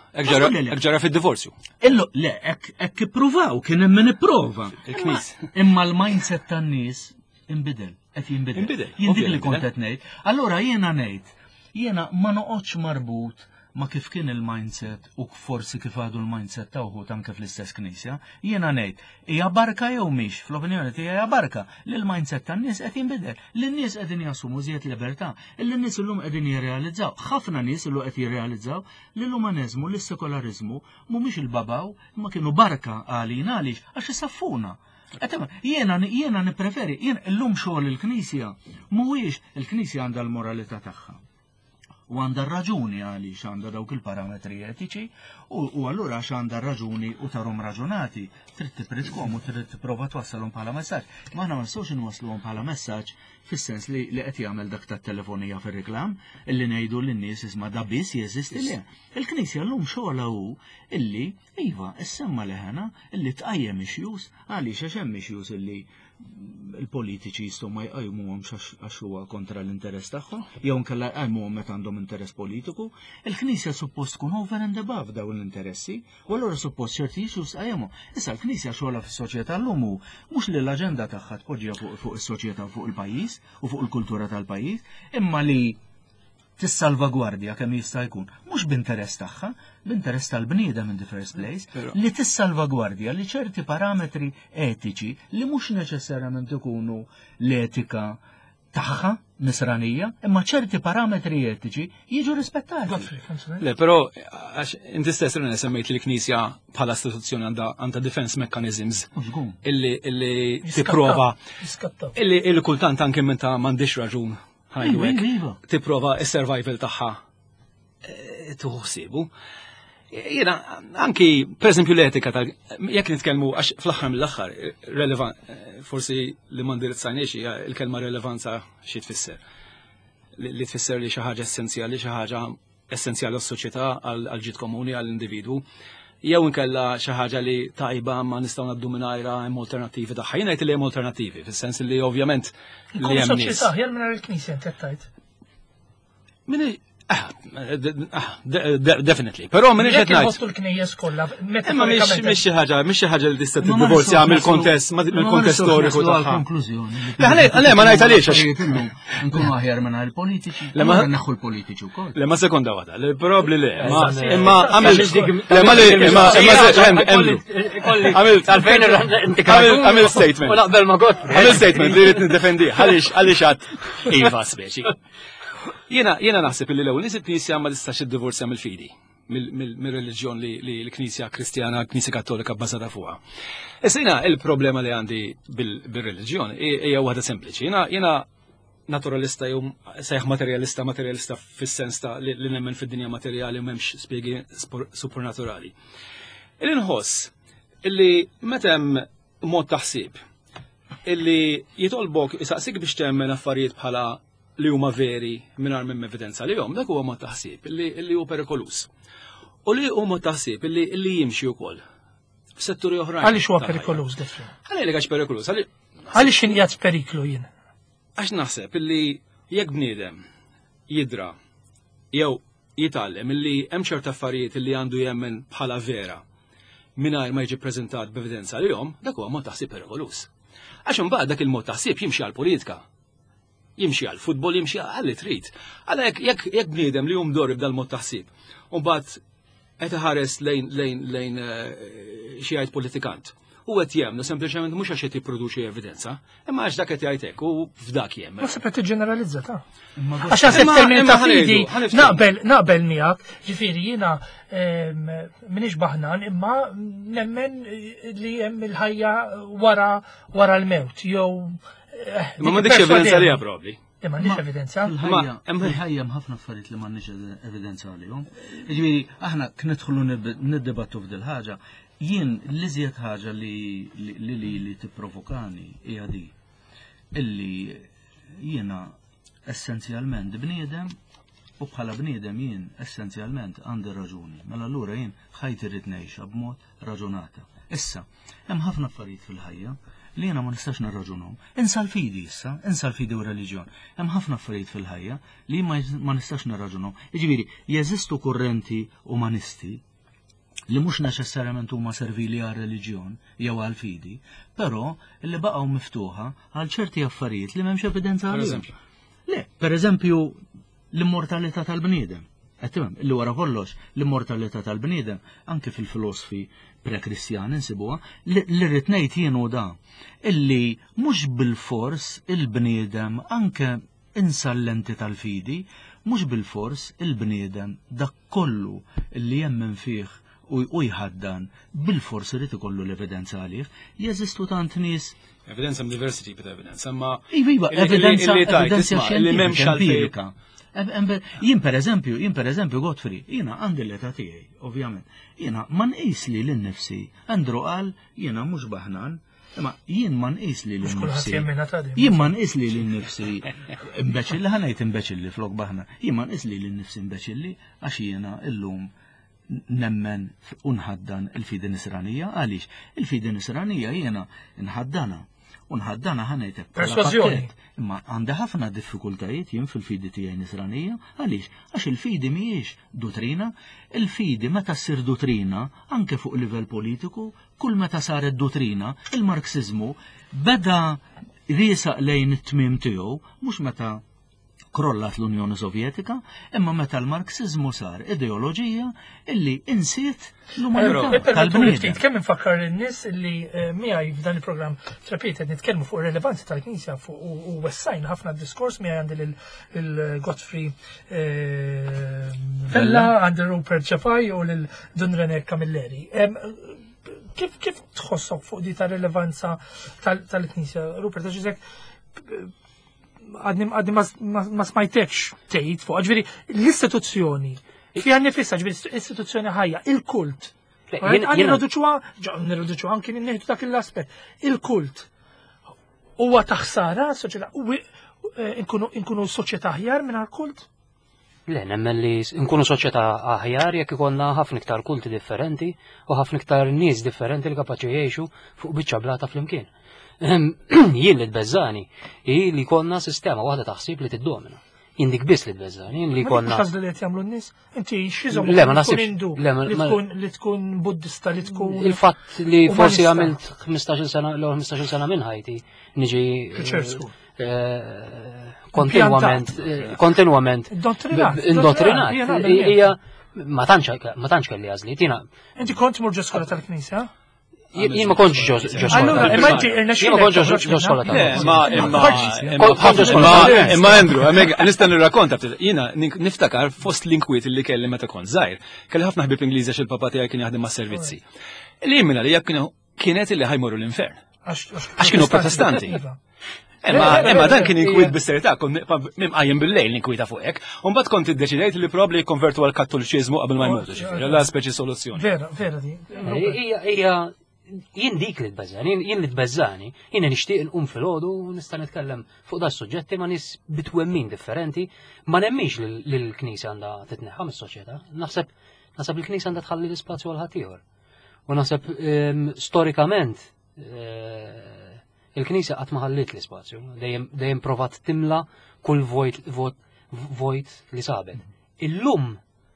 Hekk ġara fid-divorzju. Illu, le, hekk ippruvaw, kien hemm min ipprova. Imma l-mindset tan-nies inbidel, qed jinbidel. Jien dik li kont qed ngħid. Allura jiena ngħid, jiena ma noqgħodx marbut ma kif kien il-mindset u forsi kif għadu l-mindset ta' uħut anke fl-istess Knisja, jiena ngħid, hija barka jew mhix, fl-opinjoni tiegħi hija barka li l-mindset tan-nies qed jinbidel, li n-nies qegħdin jassumu żjed libertà, illi n-nies illum qegħdin jirrealizzaw, ħafna nies illu qed jirrealizzaw li l-umaniżmu, li s-sekolarizmu mhumiex il-babaw, ma kienu barka għalina għaliex għax isaffuna. Jiena jiena nippreferi, jien illum xogħol il-Knisja mhuwiex il-Knisja għandha l-moralità tagħha. U għandha raġuni għaliex għandha dawk il-parametri etiċi u allura għax għandha raġuni u tarhom raġunati. Trid tipritkom u trid tipprova twassalhom bħala messaġġ. Ma aħna ma nistgħux inwassluhom bħala messaġġ fis-sens li li qed jagħmel dak tat-telefonija fir-riklam illi ngħidu lin-nies isma' da biss jeżisti le. Il-Knisja llum xogħla hu illi iva issemma leħena illi tqajjem issues għaliex għax hemm issues illi il-politiċi jistgħu ma jqajmuhom għax huwa kontra l-interess tagħhom, jew nkella jqajmuhom meta għandhom interess politiku, il-Knisja suppost tkun over and above dawn l-interessi, u allura suppost ċerti issues qajjemhom. Issa l-Knisja xogħla fis-soċjetà llum hu mhux li l-aġenda tagħha tpoġġiha fuq is-soċjetà fuq il-pajjiż u fuq il-kultura tal-pajjiż, imma li tissalvagwardja kemm jista' jkun, mhux b'interess tagħha, b'interess tal-bniedem in the first place, li tissalvagwardja li ċerti parametri etiċi li mhux neċessarjament ikunu l-etika tagħha nisranija, imma ċerti parametri etiċi jiġu rispettati. Le, però għax inti stess rinna semmejt li l-Knisja bħala istituzzjoni għandha defense mechanisms illi illi tipprova illi illi kultant anke meta m'għandix raġun ħajdu hekk tipprova s-survival tagħha tuħsibu. Jiena anki pereżempju l-etika tal jekk nitkellmu għax fl-aħħar mill-aħħar relevant forsi li m'indirizzajniex hija l-kelma relevanza xi tfisser. Li tfisser li xi ħaġa essenzjali, xi ħaġa essenzjali għas-soċjetà għal ġid komuni għall-individwu. Jew inkella xi ħaġa li tajba ma nistgħu nabdu mingħajrha hemm alternattivi tagħha. Jien ngħid li hemm alternattivi, fis-sens li ovvjament li hemm nies. Soċjetà ħjar mingħajr il-Knisja qed tajt. Min definitely. Però minn iġet ngħid. l-knejjes kollha imma mhix xi ħaġa mhix xi ħaġa li tista' tiddivorzja mill-kontest mill-kontest storiku tagħha. Le ma ngħid għaliex għax nkunu aħjar mingħajr il-politiċi. Le ma naħħu l-politiċi wkoll. Le ma sekonda waħda, il-probabli le. Imma għamil le ma li imma għamil għalfejn inti għamil statement. U naqbel ma kont. Għamil statement li rrid niddefendi għaliex għaliex għad iva speċi. Jiena jiena naħseb li l-ewwel nies il-Knisja ma tistax iddivorzja mill-fidi, mill-reliġjon li l-Knisja Kristjana, Knisja Kattolika bbażata fuqha. Issa jiena il-problema li għandi bil-reliġjon hija waħda sempliċi. Jiena jiena naturalista jew sejħ materjalista, materjalista fis-sens ta' li nemmen fid-dinja materjali u m'hemmx spjegi supernaturali. Illi nħoss illi meta hemm mod taħsib illi jitolbok isaqsik biex temmel affarijiet bħala li huma veri mingħajr minn evidenza li jom, dak huwa mod taħsib illi hu perikolus. U li huma taħsib illi illi jimxi wkoll f'setturi oħrajn. Għaliex huwa perikolus defri? Għaliex għax perikolus. Għaliex inqiegħed periklu jien? Għax naħseb illi jekk bniedem jidra jew jitgħallem illi hemm ċerta affarijiet li għandu jemmen bħala vera mingħajr ma jiġi ppreżentat b'evidenza lihom, dak huwa mod taħsib perikolus. Għax imbagħad dak il-mod taħsib jimxi għall-politika. Jimxi għall-futbol, jimxi għalli trid. Għalhekk jekk jekk bniedem li hum dori b'dal mod taħsib, u mbagħad qed iħares lejn lejn lejn xi jgħid politikant. U qed jemnu sempliċement mhux għax qed jipproduċi evidenza, imma għax dak qed jgħid hekk u f'dak jemmen. Ma sepet tiġġeneralizza ta'. Għax għasib termin ta' fidi naqbel naqbel miegħek, ġifieri jiena m'iniex baħnan imma nemmen li hemm il-ħajja wara wara l-mewt jew. Ma m'għandekx evidenza liha probabbli. Ma m'għandix evidenza. Il-ħajja hemm ħafna affarijiet li m'għandniex evidenza għalihom. Jiġifieri aħna knidħlu niddibattu f'dil ħaġa. Jien l-iżjed ħaġa li li li tipprovokani hija di illi jiena essenzjalment bniedem u bħala bniedem jien essenzjalment għandi raġuni. Mela allura jien ħajti rrid ngħixha b'mod raġunata. Issa, hemm ħafna affarijiet fil-ħajja li jiena ma nistax nirraġunhom. Insa l-fidi issa, insa l-fidi u reliġjon. Hemm ħafna affarijiet fil-ħajja li ma nistax nirraġunhom. Jiġifieri jeżistu kurrenti umanisti li mhux neċessarjament huma servili għal reliġjon jew għal fidi, però li baqgħu miftuħa għal ċerti affarijiet li m'hemmx evidenza għalihom. Le, pereżempju l-immortalità tal-bniedem. Qed tifhem, illi wara kollox l-immortalità tal-bniedem anke fil-filosofi pre-kristjani nsibuha li rrid ngħid jien hu da illi mhux bil-fors il-bniedem anke insa l-lenti tal-fidi, mhux bil-fors il-bniedem dak kollu illi jemmen fih u jħaddan bil-fors irid ikollu l-evidenza għalih, jeżistu tant nies. Evidenza m diversity bit evidenza, ma iva, evidenza evidenza empirika. Jien per eżempju, jien per eżempju Godfrey, jiena għandi l-età tiegħi, ovvjament. Jiena ma nqis li l-nifsi, Andrew qal jiena mhux baħnan, imma jien ma nqis li l-nifsi. Jien ma nqis li l-nifsi imbeċilli, ħanejt imbeċilli flok baħna. Jien ma nqis li l-nifsi imbeċilli għax jiena illum nemmen unħaddan il-fidi nisranija, għaliex il-fidi nisranija jiena nħaddana. Unħaddana ħanejtek. Persważjoni. Imma għandi ħafna diffikultajiet jien fil-fidi tiegħi nisranija, għaliex għax il-fidi mhijiex dottrina, il-fidi meta ssir dottrina anke fuq livell politiku, kull meta saret dottrina, il-Marxiżmu beda riesaq lejn it-tmiem tiegħu, mhux meta krollat l-Unjoni Sovjetika, imma meta l-Marxiżmu sar ideoloġija illi insiet l-umanità tal-bniedem. Kemm infakkar in-nies illi miegħi f'dan il-programm Trapit qed nitkellmu fuq ir-relevanza tal-Knisja u wessajna ħafna diskors miegħi għandi lil-Godfrey Vella, għandi Rupert Ġafaj u lil Don René Camilleri. Kif kif tħossok fuq di tar-rilevanza tal-Knisja? Rupert għax għadni għadni ma smajtekx tgħid fuq, ġifieri l-istituzzjoni fiha nifisha ġifieri istituzzjoni ħajja, il-kult. Nirriduċuha anke nieħdu dak l-aspett. Il-kult huwa taħsara soċjetà nkunu soċjetà aħjar mingħajr kult? Le, nemmen li nkunu soċjetà aħjar jekk ikollna ħafna iktar kulti differenti u ħafna iktar nies differenti li kapaċi jgħixu fuq biċċa blata flimkien. Jien li tbeżżani hi li konna sistema waħda taħsib li tiddomina. Jien dik biss li tbeżżani, li konna. Ħażla li qed jagħmlu n-nies, inti x'iżhom Le, ma nasib li tkun li tkun buddista li tkun. Il-fatt li forsi għamilt ħmistax-il sena l ħmistax-il sena minn ħajti niġi kontinwament kontinwament indottrinat. Hija ma tantx kelli għażliet. Inti kont mur ġo skola tal-Knisja? Jien ma kontx ġo skola. Allura, imma inti Jien ma kontx ġo skola tal-Knisja. Imma Andrew, nista' nirrakkonta jiena niftakar fost l-inkwiet li kelli meta kont żgħir, kelli ħafna ħbieb Ingliżi xil papa tiegħi kien jaħdem mas-servizzi. Li minna li jekk kienet illi ħajmorru l-infern. Għax kienu protestanti. Imma dan kien inkwit bis-serjetà, mimqajjem bil-lejl inkwita fuq hekk, u mbagħad kont iddeċidejt li probabbli jikkonvertu għal kattoliċiżmu qabel ma jmutu ġifieri, la speċi soluzzjoni. Vera, vera di. Hija jien dik li tbeżżani, jien li tbeżżani, jiena nixtieq nqum filgħodu u nista' nitkellem fuq da suġġetti ma' nies bitwemmin differenti, ma nemmix li l-Knisja għandha titneħħa mis-soċjetà. Naħseb naħseb il-Knisja għandha tħalli l-ispazju għal ħaddieħor. U naħseb storikament il-Knisja qatt ma ħallit l-ispazju, dejjem provat timla kull vojt vojt li sabet. Illum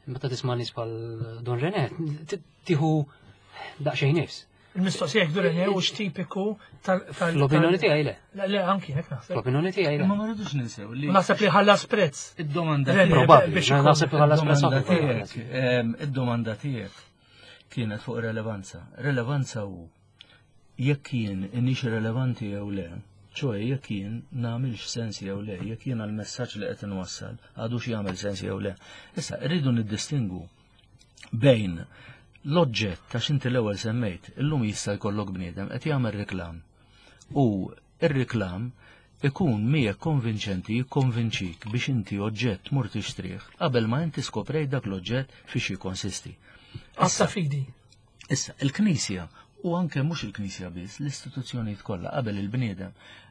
meta tisma' nies bħal Don René, tieħu daqsxejn nifs. Il-mistoqsija jekk René hux tipiku tal. L-opinjoni tiegħi le. Le anki hekk naħseb. L-opinjoni tiegħi le. Ma ma rridux ninsew li. Naħseb li ħallas prezz. Id-domanda Probabbli, naħseb li ħallas prezz. Id-domanda tiegħek kienet fuq relevanza. Relevanza hu jekk jien inix relevanti jew le, ċoe jekk jien nagħmilx sens jew le, jekk jien għall-messaġġ li qed inwassal għadux jagħmel sens jew le. Issa rridu niddistingu bejn l-oġġett ta' xinti l-ewwel semmejt, illum jista' jkollok bniedem qed jagħmel riklam. U r-riklam ikun miegħek konvinċenti jikkonvinċik biex inti oġġett mur tixtrih qabel ma inti skoprej dak l-oġġett fiex jikkonsisti. Assa fidi. Issa il-Knisja u anke mhux il-Knisja biss, l-istituzzjonijiet kollha qabel il-bniedem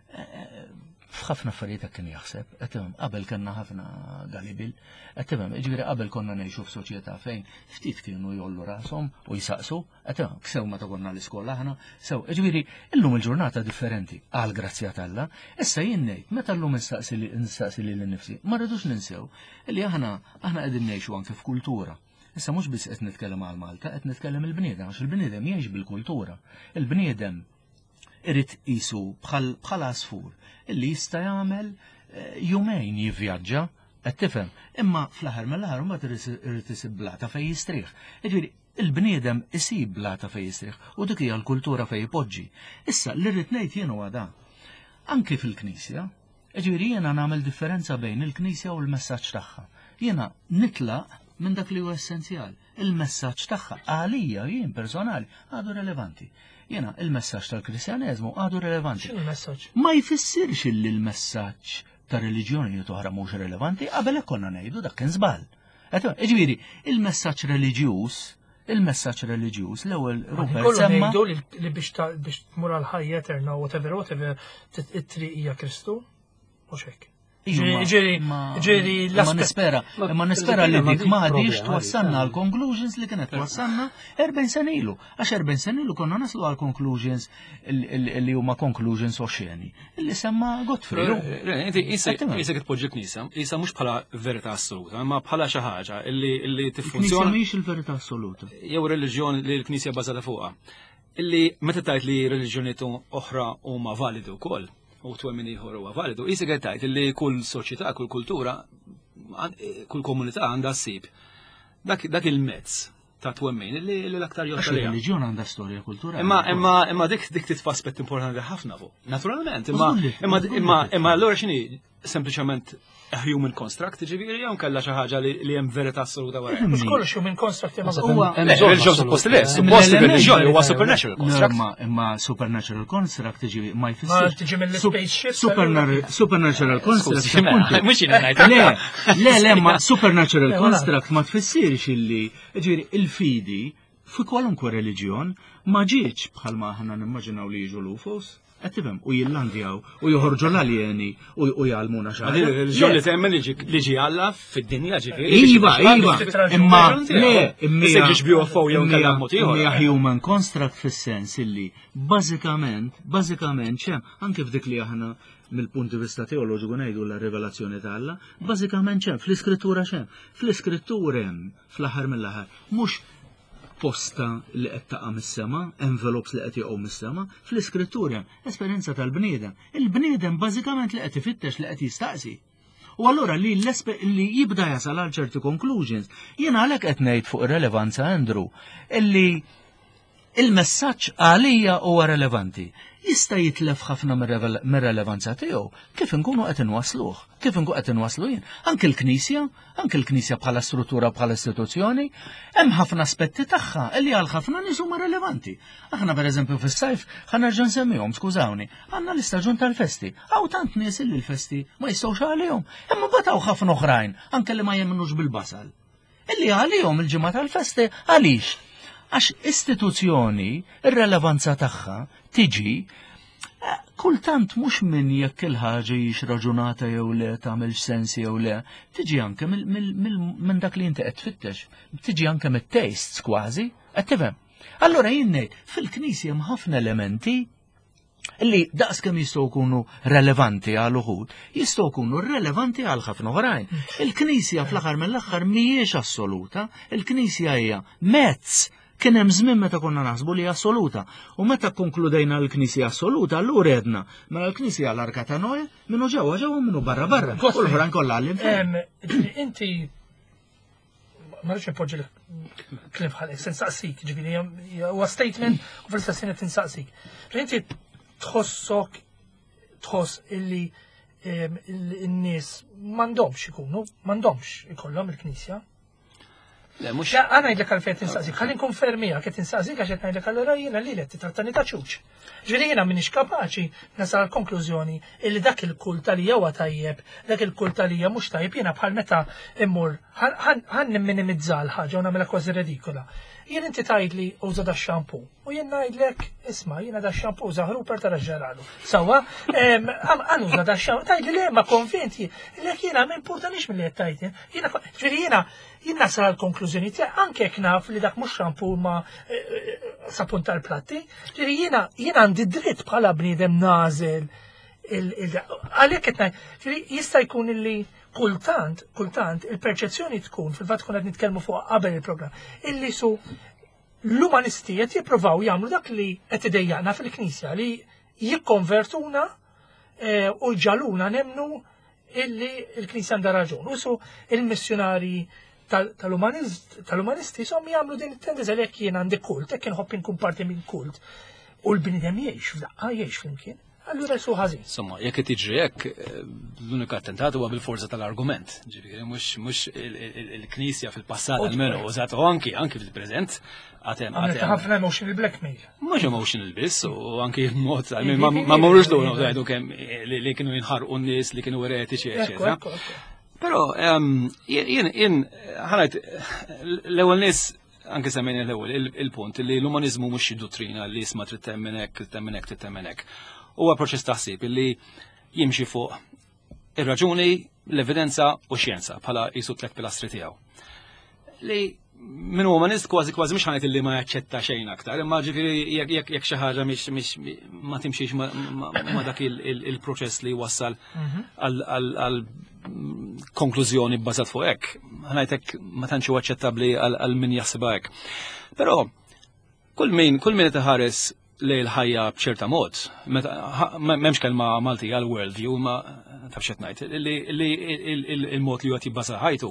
f'ħafna affarijiet kien jaħseb, qed qabel kellna ħafna galibil, qed tifhem, jiġifieri qabel konna ngħixu f'soċjetà fejn ftit kienu jollu rashom u jsaqsu, qed tifhem, ksew meta konna l-iskola aħna, sew, jiġifieri illum il-ġurnata differenti għal grazzja talla, issa jien ngħid meta llum nistaqsi lil nnifsi, ma rridux ninsew li aħna aħna qegħdin ngħixu anke f'kultura. Issa mhux biss qed nitkellem għal Malta, qed nitkellem il-bniedem għax il-bniedem jgħix bil-kultura. Il-bniedem irid qisu bħal asfur illi jista' jagħmel jumejn jivvjaġġa, qed tifhem, imma fl-aħħar mill-aħħar mbagħad irid isib blata fejn jistrieħ. Jiġifieri il-bniedem isib blata fejn jistrieħ u dik hija l-kultura fejn ipoġġi. Issa li rrid ngħid jien huwa da. Anke fil-Knisja, jiġifieri jiena nagħmel differenza bejn il-Knisja u l-messaġġ tagħha. Jiena nitlaq minn dak li huwa essenzjali. Il-messaġġ tagħha għalija jien personali għadu relevanti. Jena, il-messaġġ tal-Kristjaneżmu għadu relevanti. X'inhu l-messaġġ? Ma jfissirx li l-messaġġ ta' reliġjoni oħra mhux relevanti, qabel hekk konna ngħidu dak kien żball. Ġifieri, il-messaġġ reliġjuż, il-messaġġ reliġjuż l-ewwel Rupert semma. Ngħidu li biex tmur għal ħajja eterna whatever whatever it-triq hija Kristu, mhux hekk. Ġiri, ġiri, ma nispera, ma nispera li dik maħdix twassanna għal conclusions li kienet twassanna erbejn senilu. Għax erbejn senilu konna naslu għal conclusions li huma conclusions oxxeni. Illi semma Godfrey. Inti jisek tpoġġi l-Knisja, jisa mhux bħala verità assoluta, ma bħala xi ħaġa illi tiffunzjona. Mhix il-verità assoluta. Jew reliġjon li l-Knisja bażata fuqha. Illi meta tgħid li reliġjonijiet oħra huma validu wkoll. U twemmin ieħor huwa validu. Isi għettajt li kull soċjetà, kull kultura, kull komunità għandha ssib dak il-mezz ta' twemmin li l-aktar jgħod. Għax il-reliġjon għandha storja kulturali. Imma imma imma dik dik titfa' aspett importanti ħafna fuq. Naturalment, imma imma imma imma allura x'inhi sempliċement a human construct, ġifieri jew kellha xi ħaġa li hemm verità assoluta wara. Mhux kollox human construct imma huwa reliġjon suppost li suppost reliġjon huwa supernatural construct. Imma supernatural construct ġifieri ma Ma tiġi mill-spaceship. Supernatural construct. Mhux jiena ngħid. Le, le, le, ma supernatural construct ma tfissirx illi ġifieri il-fidi fi kwalunkwe reliġjon ma ġietx bħalma aħna nimmaġinaw li jiġu l-ufos. Għattifem, u jillandjaw, u joħorġu l-alieni, u jgħalmuna xaħġa. Il-ġol li temmen li ġi għalla fid-dinja ġifiri. Iva, iva, imma, le, imma human construct fis-sens illi, bażikament, bażikament ċem, anke f'dik li aħna mill-punt di vista teoloġiku ngħidu la-rivelazzjoni ta' Alla, bażikament ċem, fl-iskrittura ċem, fl-iskrittura hemm, fl-aħħar mill-aħħar, mhux posta li qed taqa' mis-sema, envelopes li qed jaqgħu mis-sema, fl-iskrittura esperjenza tal-bniedem. Il-bniedem bażikament li qed ifittex li qed jistaqsi. U allura li li jibda jasal għal ċerti conclusions, jiena għalhekk qed ngħid fuq ir-relevanza Andrew, illi il-messaġġ għalija huwa relevanti. Jista' jitlef ħafna mir-relevanza tiegħu kif inkunu qed inwassluh, kif inkunu qed inwasslu jien. Anke l-Knisja, anke l-Knisja bħala struttura bħala istituzzjoni, hemm ħafna aspetti tagħha li għal ħafna nies huma relevanti. Aħna pereżempju fis-sajf ħanerġa' nsemmihom, skużawni, għandna l-istaġun tal-festi. Hawn tant nies li l-festi ma jistgħux għalihom, imma bataw ħafna oħrajn, anke li ma jemminux bil-basal. Illi għalihom il-ġimgħa tal-festi għaliex? Għax istituzzjoni, ir-relevanza tagħha tiġi kultant mhux minn jekk il-ħaġa hix raġunata jew le tagħmel sens jew le, tiġi anke minn dak li inti qed tfittex, tiġi anke mit-tastes kważi, qed tifhem. Allura jien ngħid fil-Knisja hemm ħafna elementi Illi daqs kemm jistgħu jkunu relevanti għal uħud, jistgħu jkunu relevanti għal ħafna oħrajn. Il-Knisja fl-aħħar mill-aħħar mhijiex assoluta, il-Knisja hija mezz. Kien hemm żmien meta konna naħsbu li assoluta, u meta konkludejna l-Knisja assoluta, allura edna mela l-Knisja l-Arka ta' Noe minnu ġewwa ġewwa minnu barra barra. U l-oħrajn kollha għall-infern. Inti ma rridx nipoġġi l-klim bħalek, se nsaqsik, ġifieri huwa statement u fl-istess ħin qed insaqsik. Inti tħossok tħoss illi n-nies m'għandhomx ikunu, m'għandhomx ikollhom il-Knisja. Le, mux. Għana jidlek għal-fejt insaqsik, għallin konfermija, għet insaqsik għaxet najdlek għall-ora jena li l-għet trattani ta' ċuċ. Ġviri jena minix kapaċi nasal konklużjoni illi dak il-kult talija huwa tajjeb, dak il-kult talija mux tajjeb jena bħal meta immur, għan nimminimizza l-ħagġa u namela kważi redikola. Jien inti tajdli uża da xampu, u jien najdlek, isma, jena da xampu uża ħruper ta' raġġaralu. Sawa, għan uża da xampu, tajdli le, ma konvinti, l-ek jena ma importanix mill-li jett ġviri jena, jien nasal għal-konklużjoni tiegħek anke jekk naf li dak mhux xampu ma sapun tal-platti, ġieri jiena jiena għandi dritt bħala bniedem nażel għalhekk qed ngħid, ġieri jista' jkun illi kultant, kultant il-perċezzjoni tkun fil-fatt tkun qed nitkellmu fuq qabel il-programm, illi su l-umanisti qed jippruvaw jagħmlu dak li qed idejjaqna fil-Knisja li jikkonvertuna u ġaluna nemnu illi l-Knisja għandha raġun. U su il-missjonari tal-umanisti som jagħmlu din it-tendenza li jekk jien għandi kult, jekk inħobb inkun parti minn kult, u l-bniedem jgħix f'daqqa jgħix flimkien, allura su ħażin. Insomma, jekk qed tiġri hekk, l-unika attentat huwa bil-forza tal-argument. Ġifieri mhux mhux il-Knisja fil-passat almenu użat anki anki fil-preżent għatem għatem. ħafna emotional blackmail. Mhux emotional biss, u anki mod ma morrux dwar ngħidu kemm li kienu jinħarqu n-nies li kienu eretiċi eċetera. Pero, jien, ħanajt, l-ewel nis, anke semmejni l-ewel, il-punt, li l-umanizmu mux dottrina li jisma trid temmenek, trid temmenek, trid temmenek. Huwa proċess taħsib li jimxi fuq ir-raġuni, l-evidenza u xjenza bħala jisu tlet pilastri tiegħu. Li minn umanist kważi kważi mhux ħanajt li ma jaċċetta xejn aktar, imma ġifieri jekk xi ħaġa mhix ma timxix ma dak il-proċess li wassal għal konklużjoni bbażat fuq hekk, ħanajtek ma tantx huwa aċċettabbli għal min jaħsibha hekk. Però kull min kull min qed iħares lejn il-ħajja b'ċerta mod, m'hemmx kelma Malti għal world view ma tafx qed ngħid, li il-mod li huwa jibbaża ħajtu.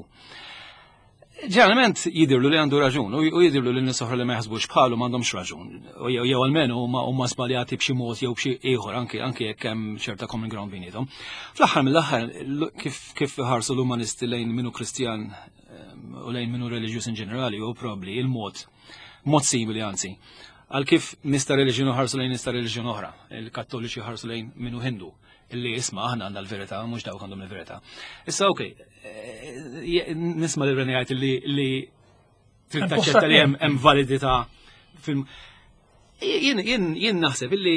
Ġeneralment jidirlu li għandu raġun, u jidirlu li n-nisoħra li ma jħasbux bħalu m'għandhomx raġun. Jew almenu huma żbaljati b'xi mod jew b'xi ieħor anke anke jekk hemm ċerta common ground bejniethom. Fl-aħħar mill-aħħar kif ħarsu l-umanisti lejn minnu Kristjan u lejn minnu reliġjuż in ġenerali u probabbli il-mod mod simili anzi. Għal kif nista' reliġjun ħarsu lejn nista' reliġjun oħra, il-Kattoliċi ħarsu lejn minnu Hindu. Illi isma' aħna għandna l-verità, mhux dawk għandhom il-verità. Issa okej, nisma' li Reni jgħid li trid taċċetta li hemm validità film. Jien naħseb illi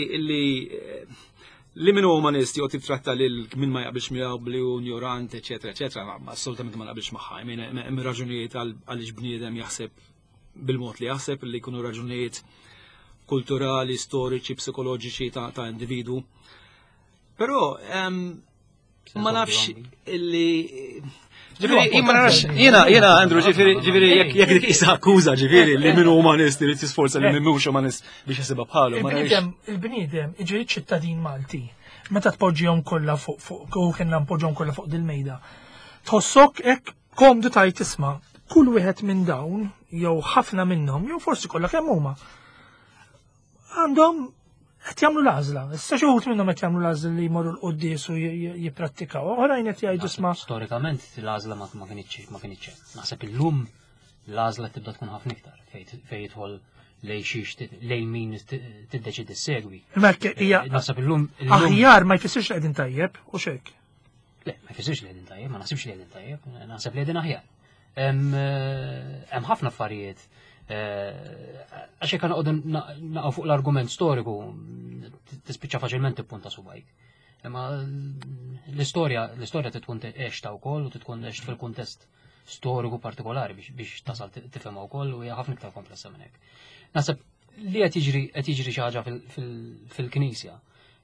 li min huwa umanisti jew titratta lil min ma jaqbilx miegħu bli ignorant, eċetera, eċetera, assolutament ma naqbilx magħha. Hemm raġunijiet għaliex bniedem jaħseb bil-mod li jaħseb li jkunu raġunijiet kulturali, storiċi, psikoloġiċi ta' individu. Però ma nafx illi ġifieri ma nafx jiena jiena Andrew ġifieri ġifieri jekk dik isa akkuża ġifieri li min umanisti li tisforza li min mhux umanist biex isibha bħalu. Il-bniedem il-bniedem iġri ċittadin Malti. Meta tpoġġihom kollha fuq fuq u kienna npoġġhom kollha fuq dil-mejda. Tħossok hekk komdu tajt isma' kull wieħed minn dawn jew ħafna minnhom jew forsi kollha kemm huma għandhom qed jagħmlu l-għażla. Issa xi wħud minnhom qed jagħmlu l-għażla li jmorru l-quddies u jipprattikaw. Oħrajn qed jgħidu isma' storikament l-għażla ma kienitx ma kienitx hekk. Naħseb illum l-għażla tibda tkun ħafna iktar fejn jidħol lejn xiex lejn min tiddeċidi ssegwi. Naħseb illum aħjar ma jfissirx li qegħdin tajjeb u x'hekk. Le, ma jfissirx li qegħdin tajjeb, ma naħsibx li qegħdin tajjeb, naħseb li qegħdin aħjar. Hemm ħafna affarijiet għax jekk noqogħdu naqgħu fuq l-argument storiku tispiċċa faċilment tippunta subajk. Imma l-istorja l-istorja tkun għexta wkoll u tkun għext fil-kuntest storiku partikolari biex tasal tifhemha wkoll u hija ħafna iktar komplessa minn hekk. Naħseb li qed jiġri qed jiġri xi ħaġa fil-Knisja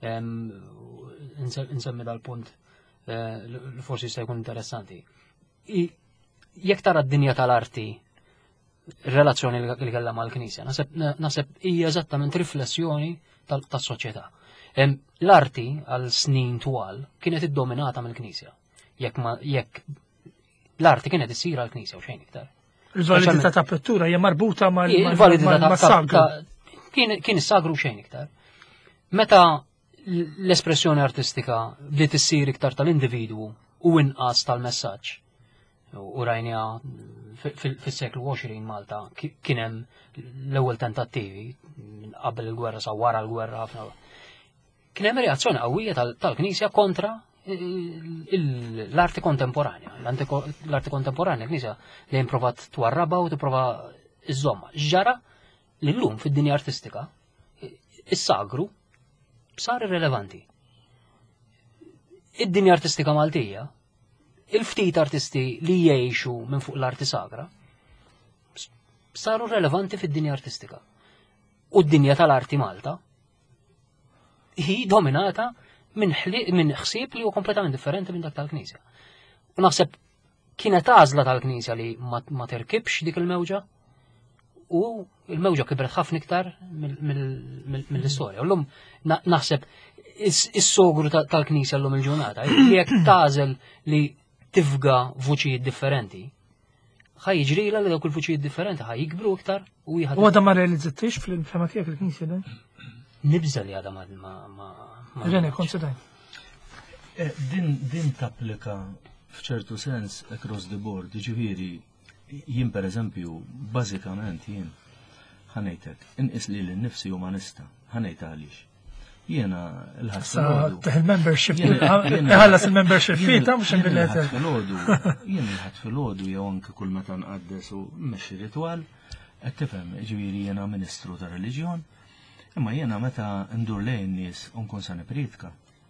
Nsemmi dal-punt li forsi jista' jkun interessanti. Jekk tara d-dinja tal-arti relazzjoni li kellha mal-Knisja, naħseb hija eżattament riflessjoni tas-soċjetà. L-arti għal snin twal kienet iddominata mill-Knisja. Jekk l-arti kienet issir għall-Knisja u xejn iktar. Il-validità ta' pittura hija marbuta mal-sagru. Kien is-sagru xejn iktar. Meta l-espressjoni artistika bdiet issir iktar tal-individwu u inqas tal-messaġġ. U rajnija fis-seklu għoxrin Malta kien hemm l-ewwel tentattivi qabel il-gwerra sa wara l-gwerra ħafna. Kien hemm reazzjoni qawwija tal-Knisja kontra l-arti kontemporanja. L-arti kontemporanja l-Knisja dejjem provat twarraba u tipprova iżomma. Ġara li llum fid-dinja artistika is-sagru sar irrelevanti. Id-dinja artistika Maltija, il-ftit artisti li jgħixu minn fuq l-arti sagra saru relevanti fid-dinja artistika. U d-dinja tal-arti Malta hi dominata minn ħsieb li huwa kompletament differenti minn dak tal-Knisja. U naħseb kienet għażla tal-Knisja li ma terkibx dik il-mewġa u il-mewġa kibret ħafna iktar mill-istorja. U llum naħseb is-sogru tal-Knisja llum il-ġurnata li jekk tażel li tifga vuċijiet differenti, ħaj jiġrila li dawk il-vuċijiet differenti ħaj jikbru iktar u jħad. U għadha ma realizzattix fil-fema tiegħek il-Knisja dan? Nibża li għadha ma. Rene, konsidaj. Din tapplika f'ċertu sens across the board, ġifieri jien pereżempju bażikament jien ħanejtek inqis li l-nifsi umanista, ħanejt għaliex. Jiena l-ħadd il-membership, iħallas il-membership fita mhux il-bileter. Jien il-ħadd filgħodu jew anke kull meta nqaddes u mmexxi ritwal, qed tifhem, ġifieri jiena Ministru ta' Reliġjon, imma jiena meta ndur lejn nies u nkun sa nipritka.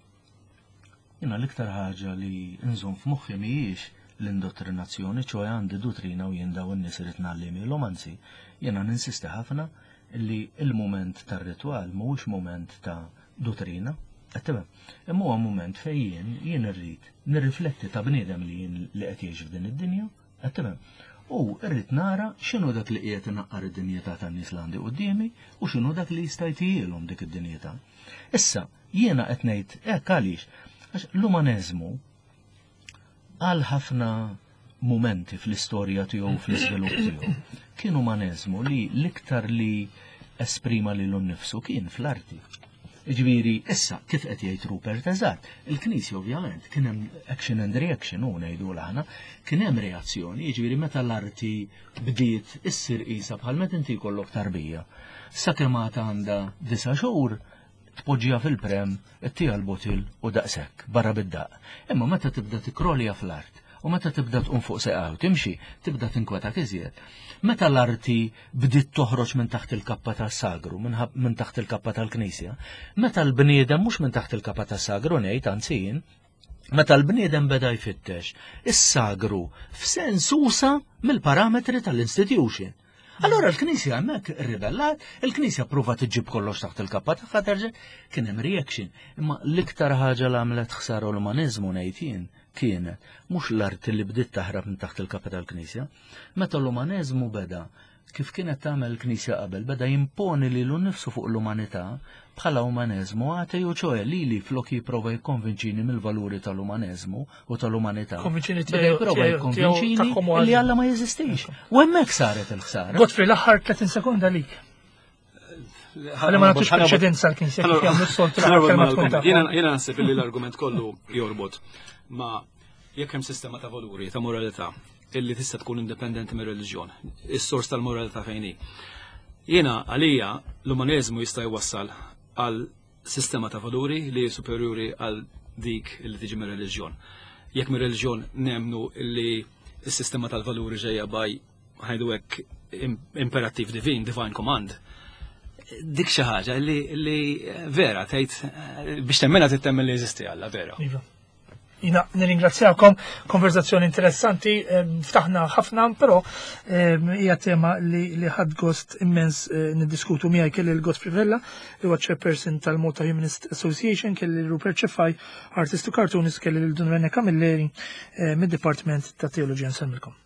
Jiena l-iktar ħaġa li nżomm f'moħħi mhijiex l-indottrinazzjoni, ċoħe għandi dottrina u jindaw n-nis irid nallimilhom, anzi, jiena ninsisti ħafna li il-moment tar-ritwal mhuwiex moment ta' dottrina, għattabem, imma huwa moment fejn jien irrid nirrifletti ta' bniedem li jien li qed jgħix f'din id-dinja, għattabem, u rrid nara x'inhu dak li qiegħed inaqqar id-dinjetà tan-nies li għandi qudiemi u x'inhu dak li jista' jtihilhom dik id-dinjetà. Issa jiena qed ngħid hekk għaliex għax l-umaneżmu għal ħafna momenti fl-istorja tiegħu fl-iżvilupp tiegħu kien umaneżmu li l-iktar li esprima lilu nnifsu kien fl-arti. Ġifieri issa kif qed jgħid Rupert eżatt, il-Knisja ovvjament kien hemm action and reaction u ngħidu aħna, kien hemm reazzjoni, jiġifieri meta l-arti bdiet issir qisha bħal meta inti jkollok tarbija. Sakemm għandha disa' xhur tpoġġiha fil-prem, ittieha l-botil u daqshekk barra bid-daq. Imma meta tibda tikrolja fl-art u meta tibda tqum fuq seqgħa u timxi, tibda tinkwetak iżjed. Meta l-arti bdiet toħroġ minn taħt il-kappa tas-sagru, minn taħt il-kappa tal-Knisja, meta l-bniedem mhux minn taħt il-kappa tas-sagru ngħid anzi jien, meta l-bniedem beda jfittex is-sagru f'sens usa mill-parametri tal-institution. Allora l-Knisja hemmhekk irribellat, il-Knisja pruva tiġġib kollox taħt il-kappa tagħha terġa' kien hemm reaction. Imma l-iktar ħaġa li għamlet ħsara l-umaniżmu ngħid jien kienet mhux l-art li bdiet taħrab minn taħt il-kappa tal-Knisja, meta l-umaniżmu beda kif kienet tagħmel l-Knisja qabel, beda jimponi lilu nnifsu fuq l-umanità bħala umaniżmu għatej u ċoħe li li flok jipprova jikkonvinċini mill-valuri tal-umaniżmu u tal-umanità. Beda jipprova jikkonvinċini li Alla ma jeżistix. U hemmhekk saret il-ħsara. Godfrey, l-aħħar tletin sekonda lik. Għalli ma nagħtux preċedenza l-Knisja kif jagħmlu s-soltu l-kelma. Jiena naħseb li l-argument kollu jorbot ma jekk hemm sistema ta' valuri ta' moralità illi tista' tkun indipendenti mir-reliġjon, is-sors tal-moralità fejn hi. Jiena għalija l-umaniżmu jista' jwassal għal sistema ta' valuri li superjuri għal dik li tiġi mir-reliġjon. Jekk mir-reliġjon nemnu li s-sistema tal-valuri ġejja baj ħajdu hekk imperattiv divin, divine command, dik xi ħaġa li vera tgħid biex temmela tittemmen li jeżisti Alla vera. Jina nirringrazzjakom, konverzazzjoni interessanti, ftaħna ħafna, però hija tema li li ħadd gost immens niddiskutu miegħi kelli l-Godfrey Vella, li huwa chairperson tal-Malta Humanist Association, kelli Rupert Cefaj, artist u cartoonist, kelli l-Dunrene Camilleri mid-Dipartiment ta' Teoloġija. Nsemmilkom.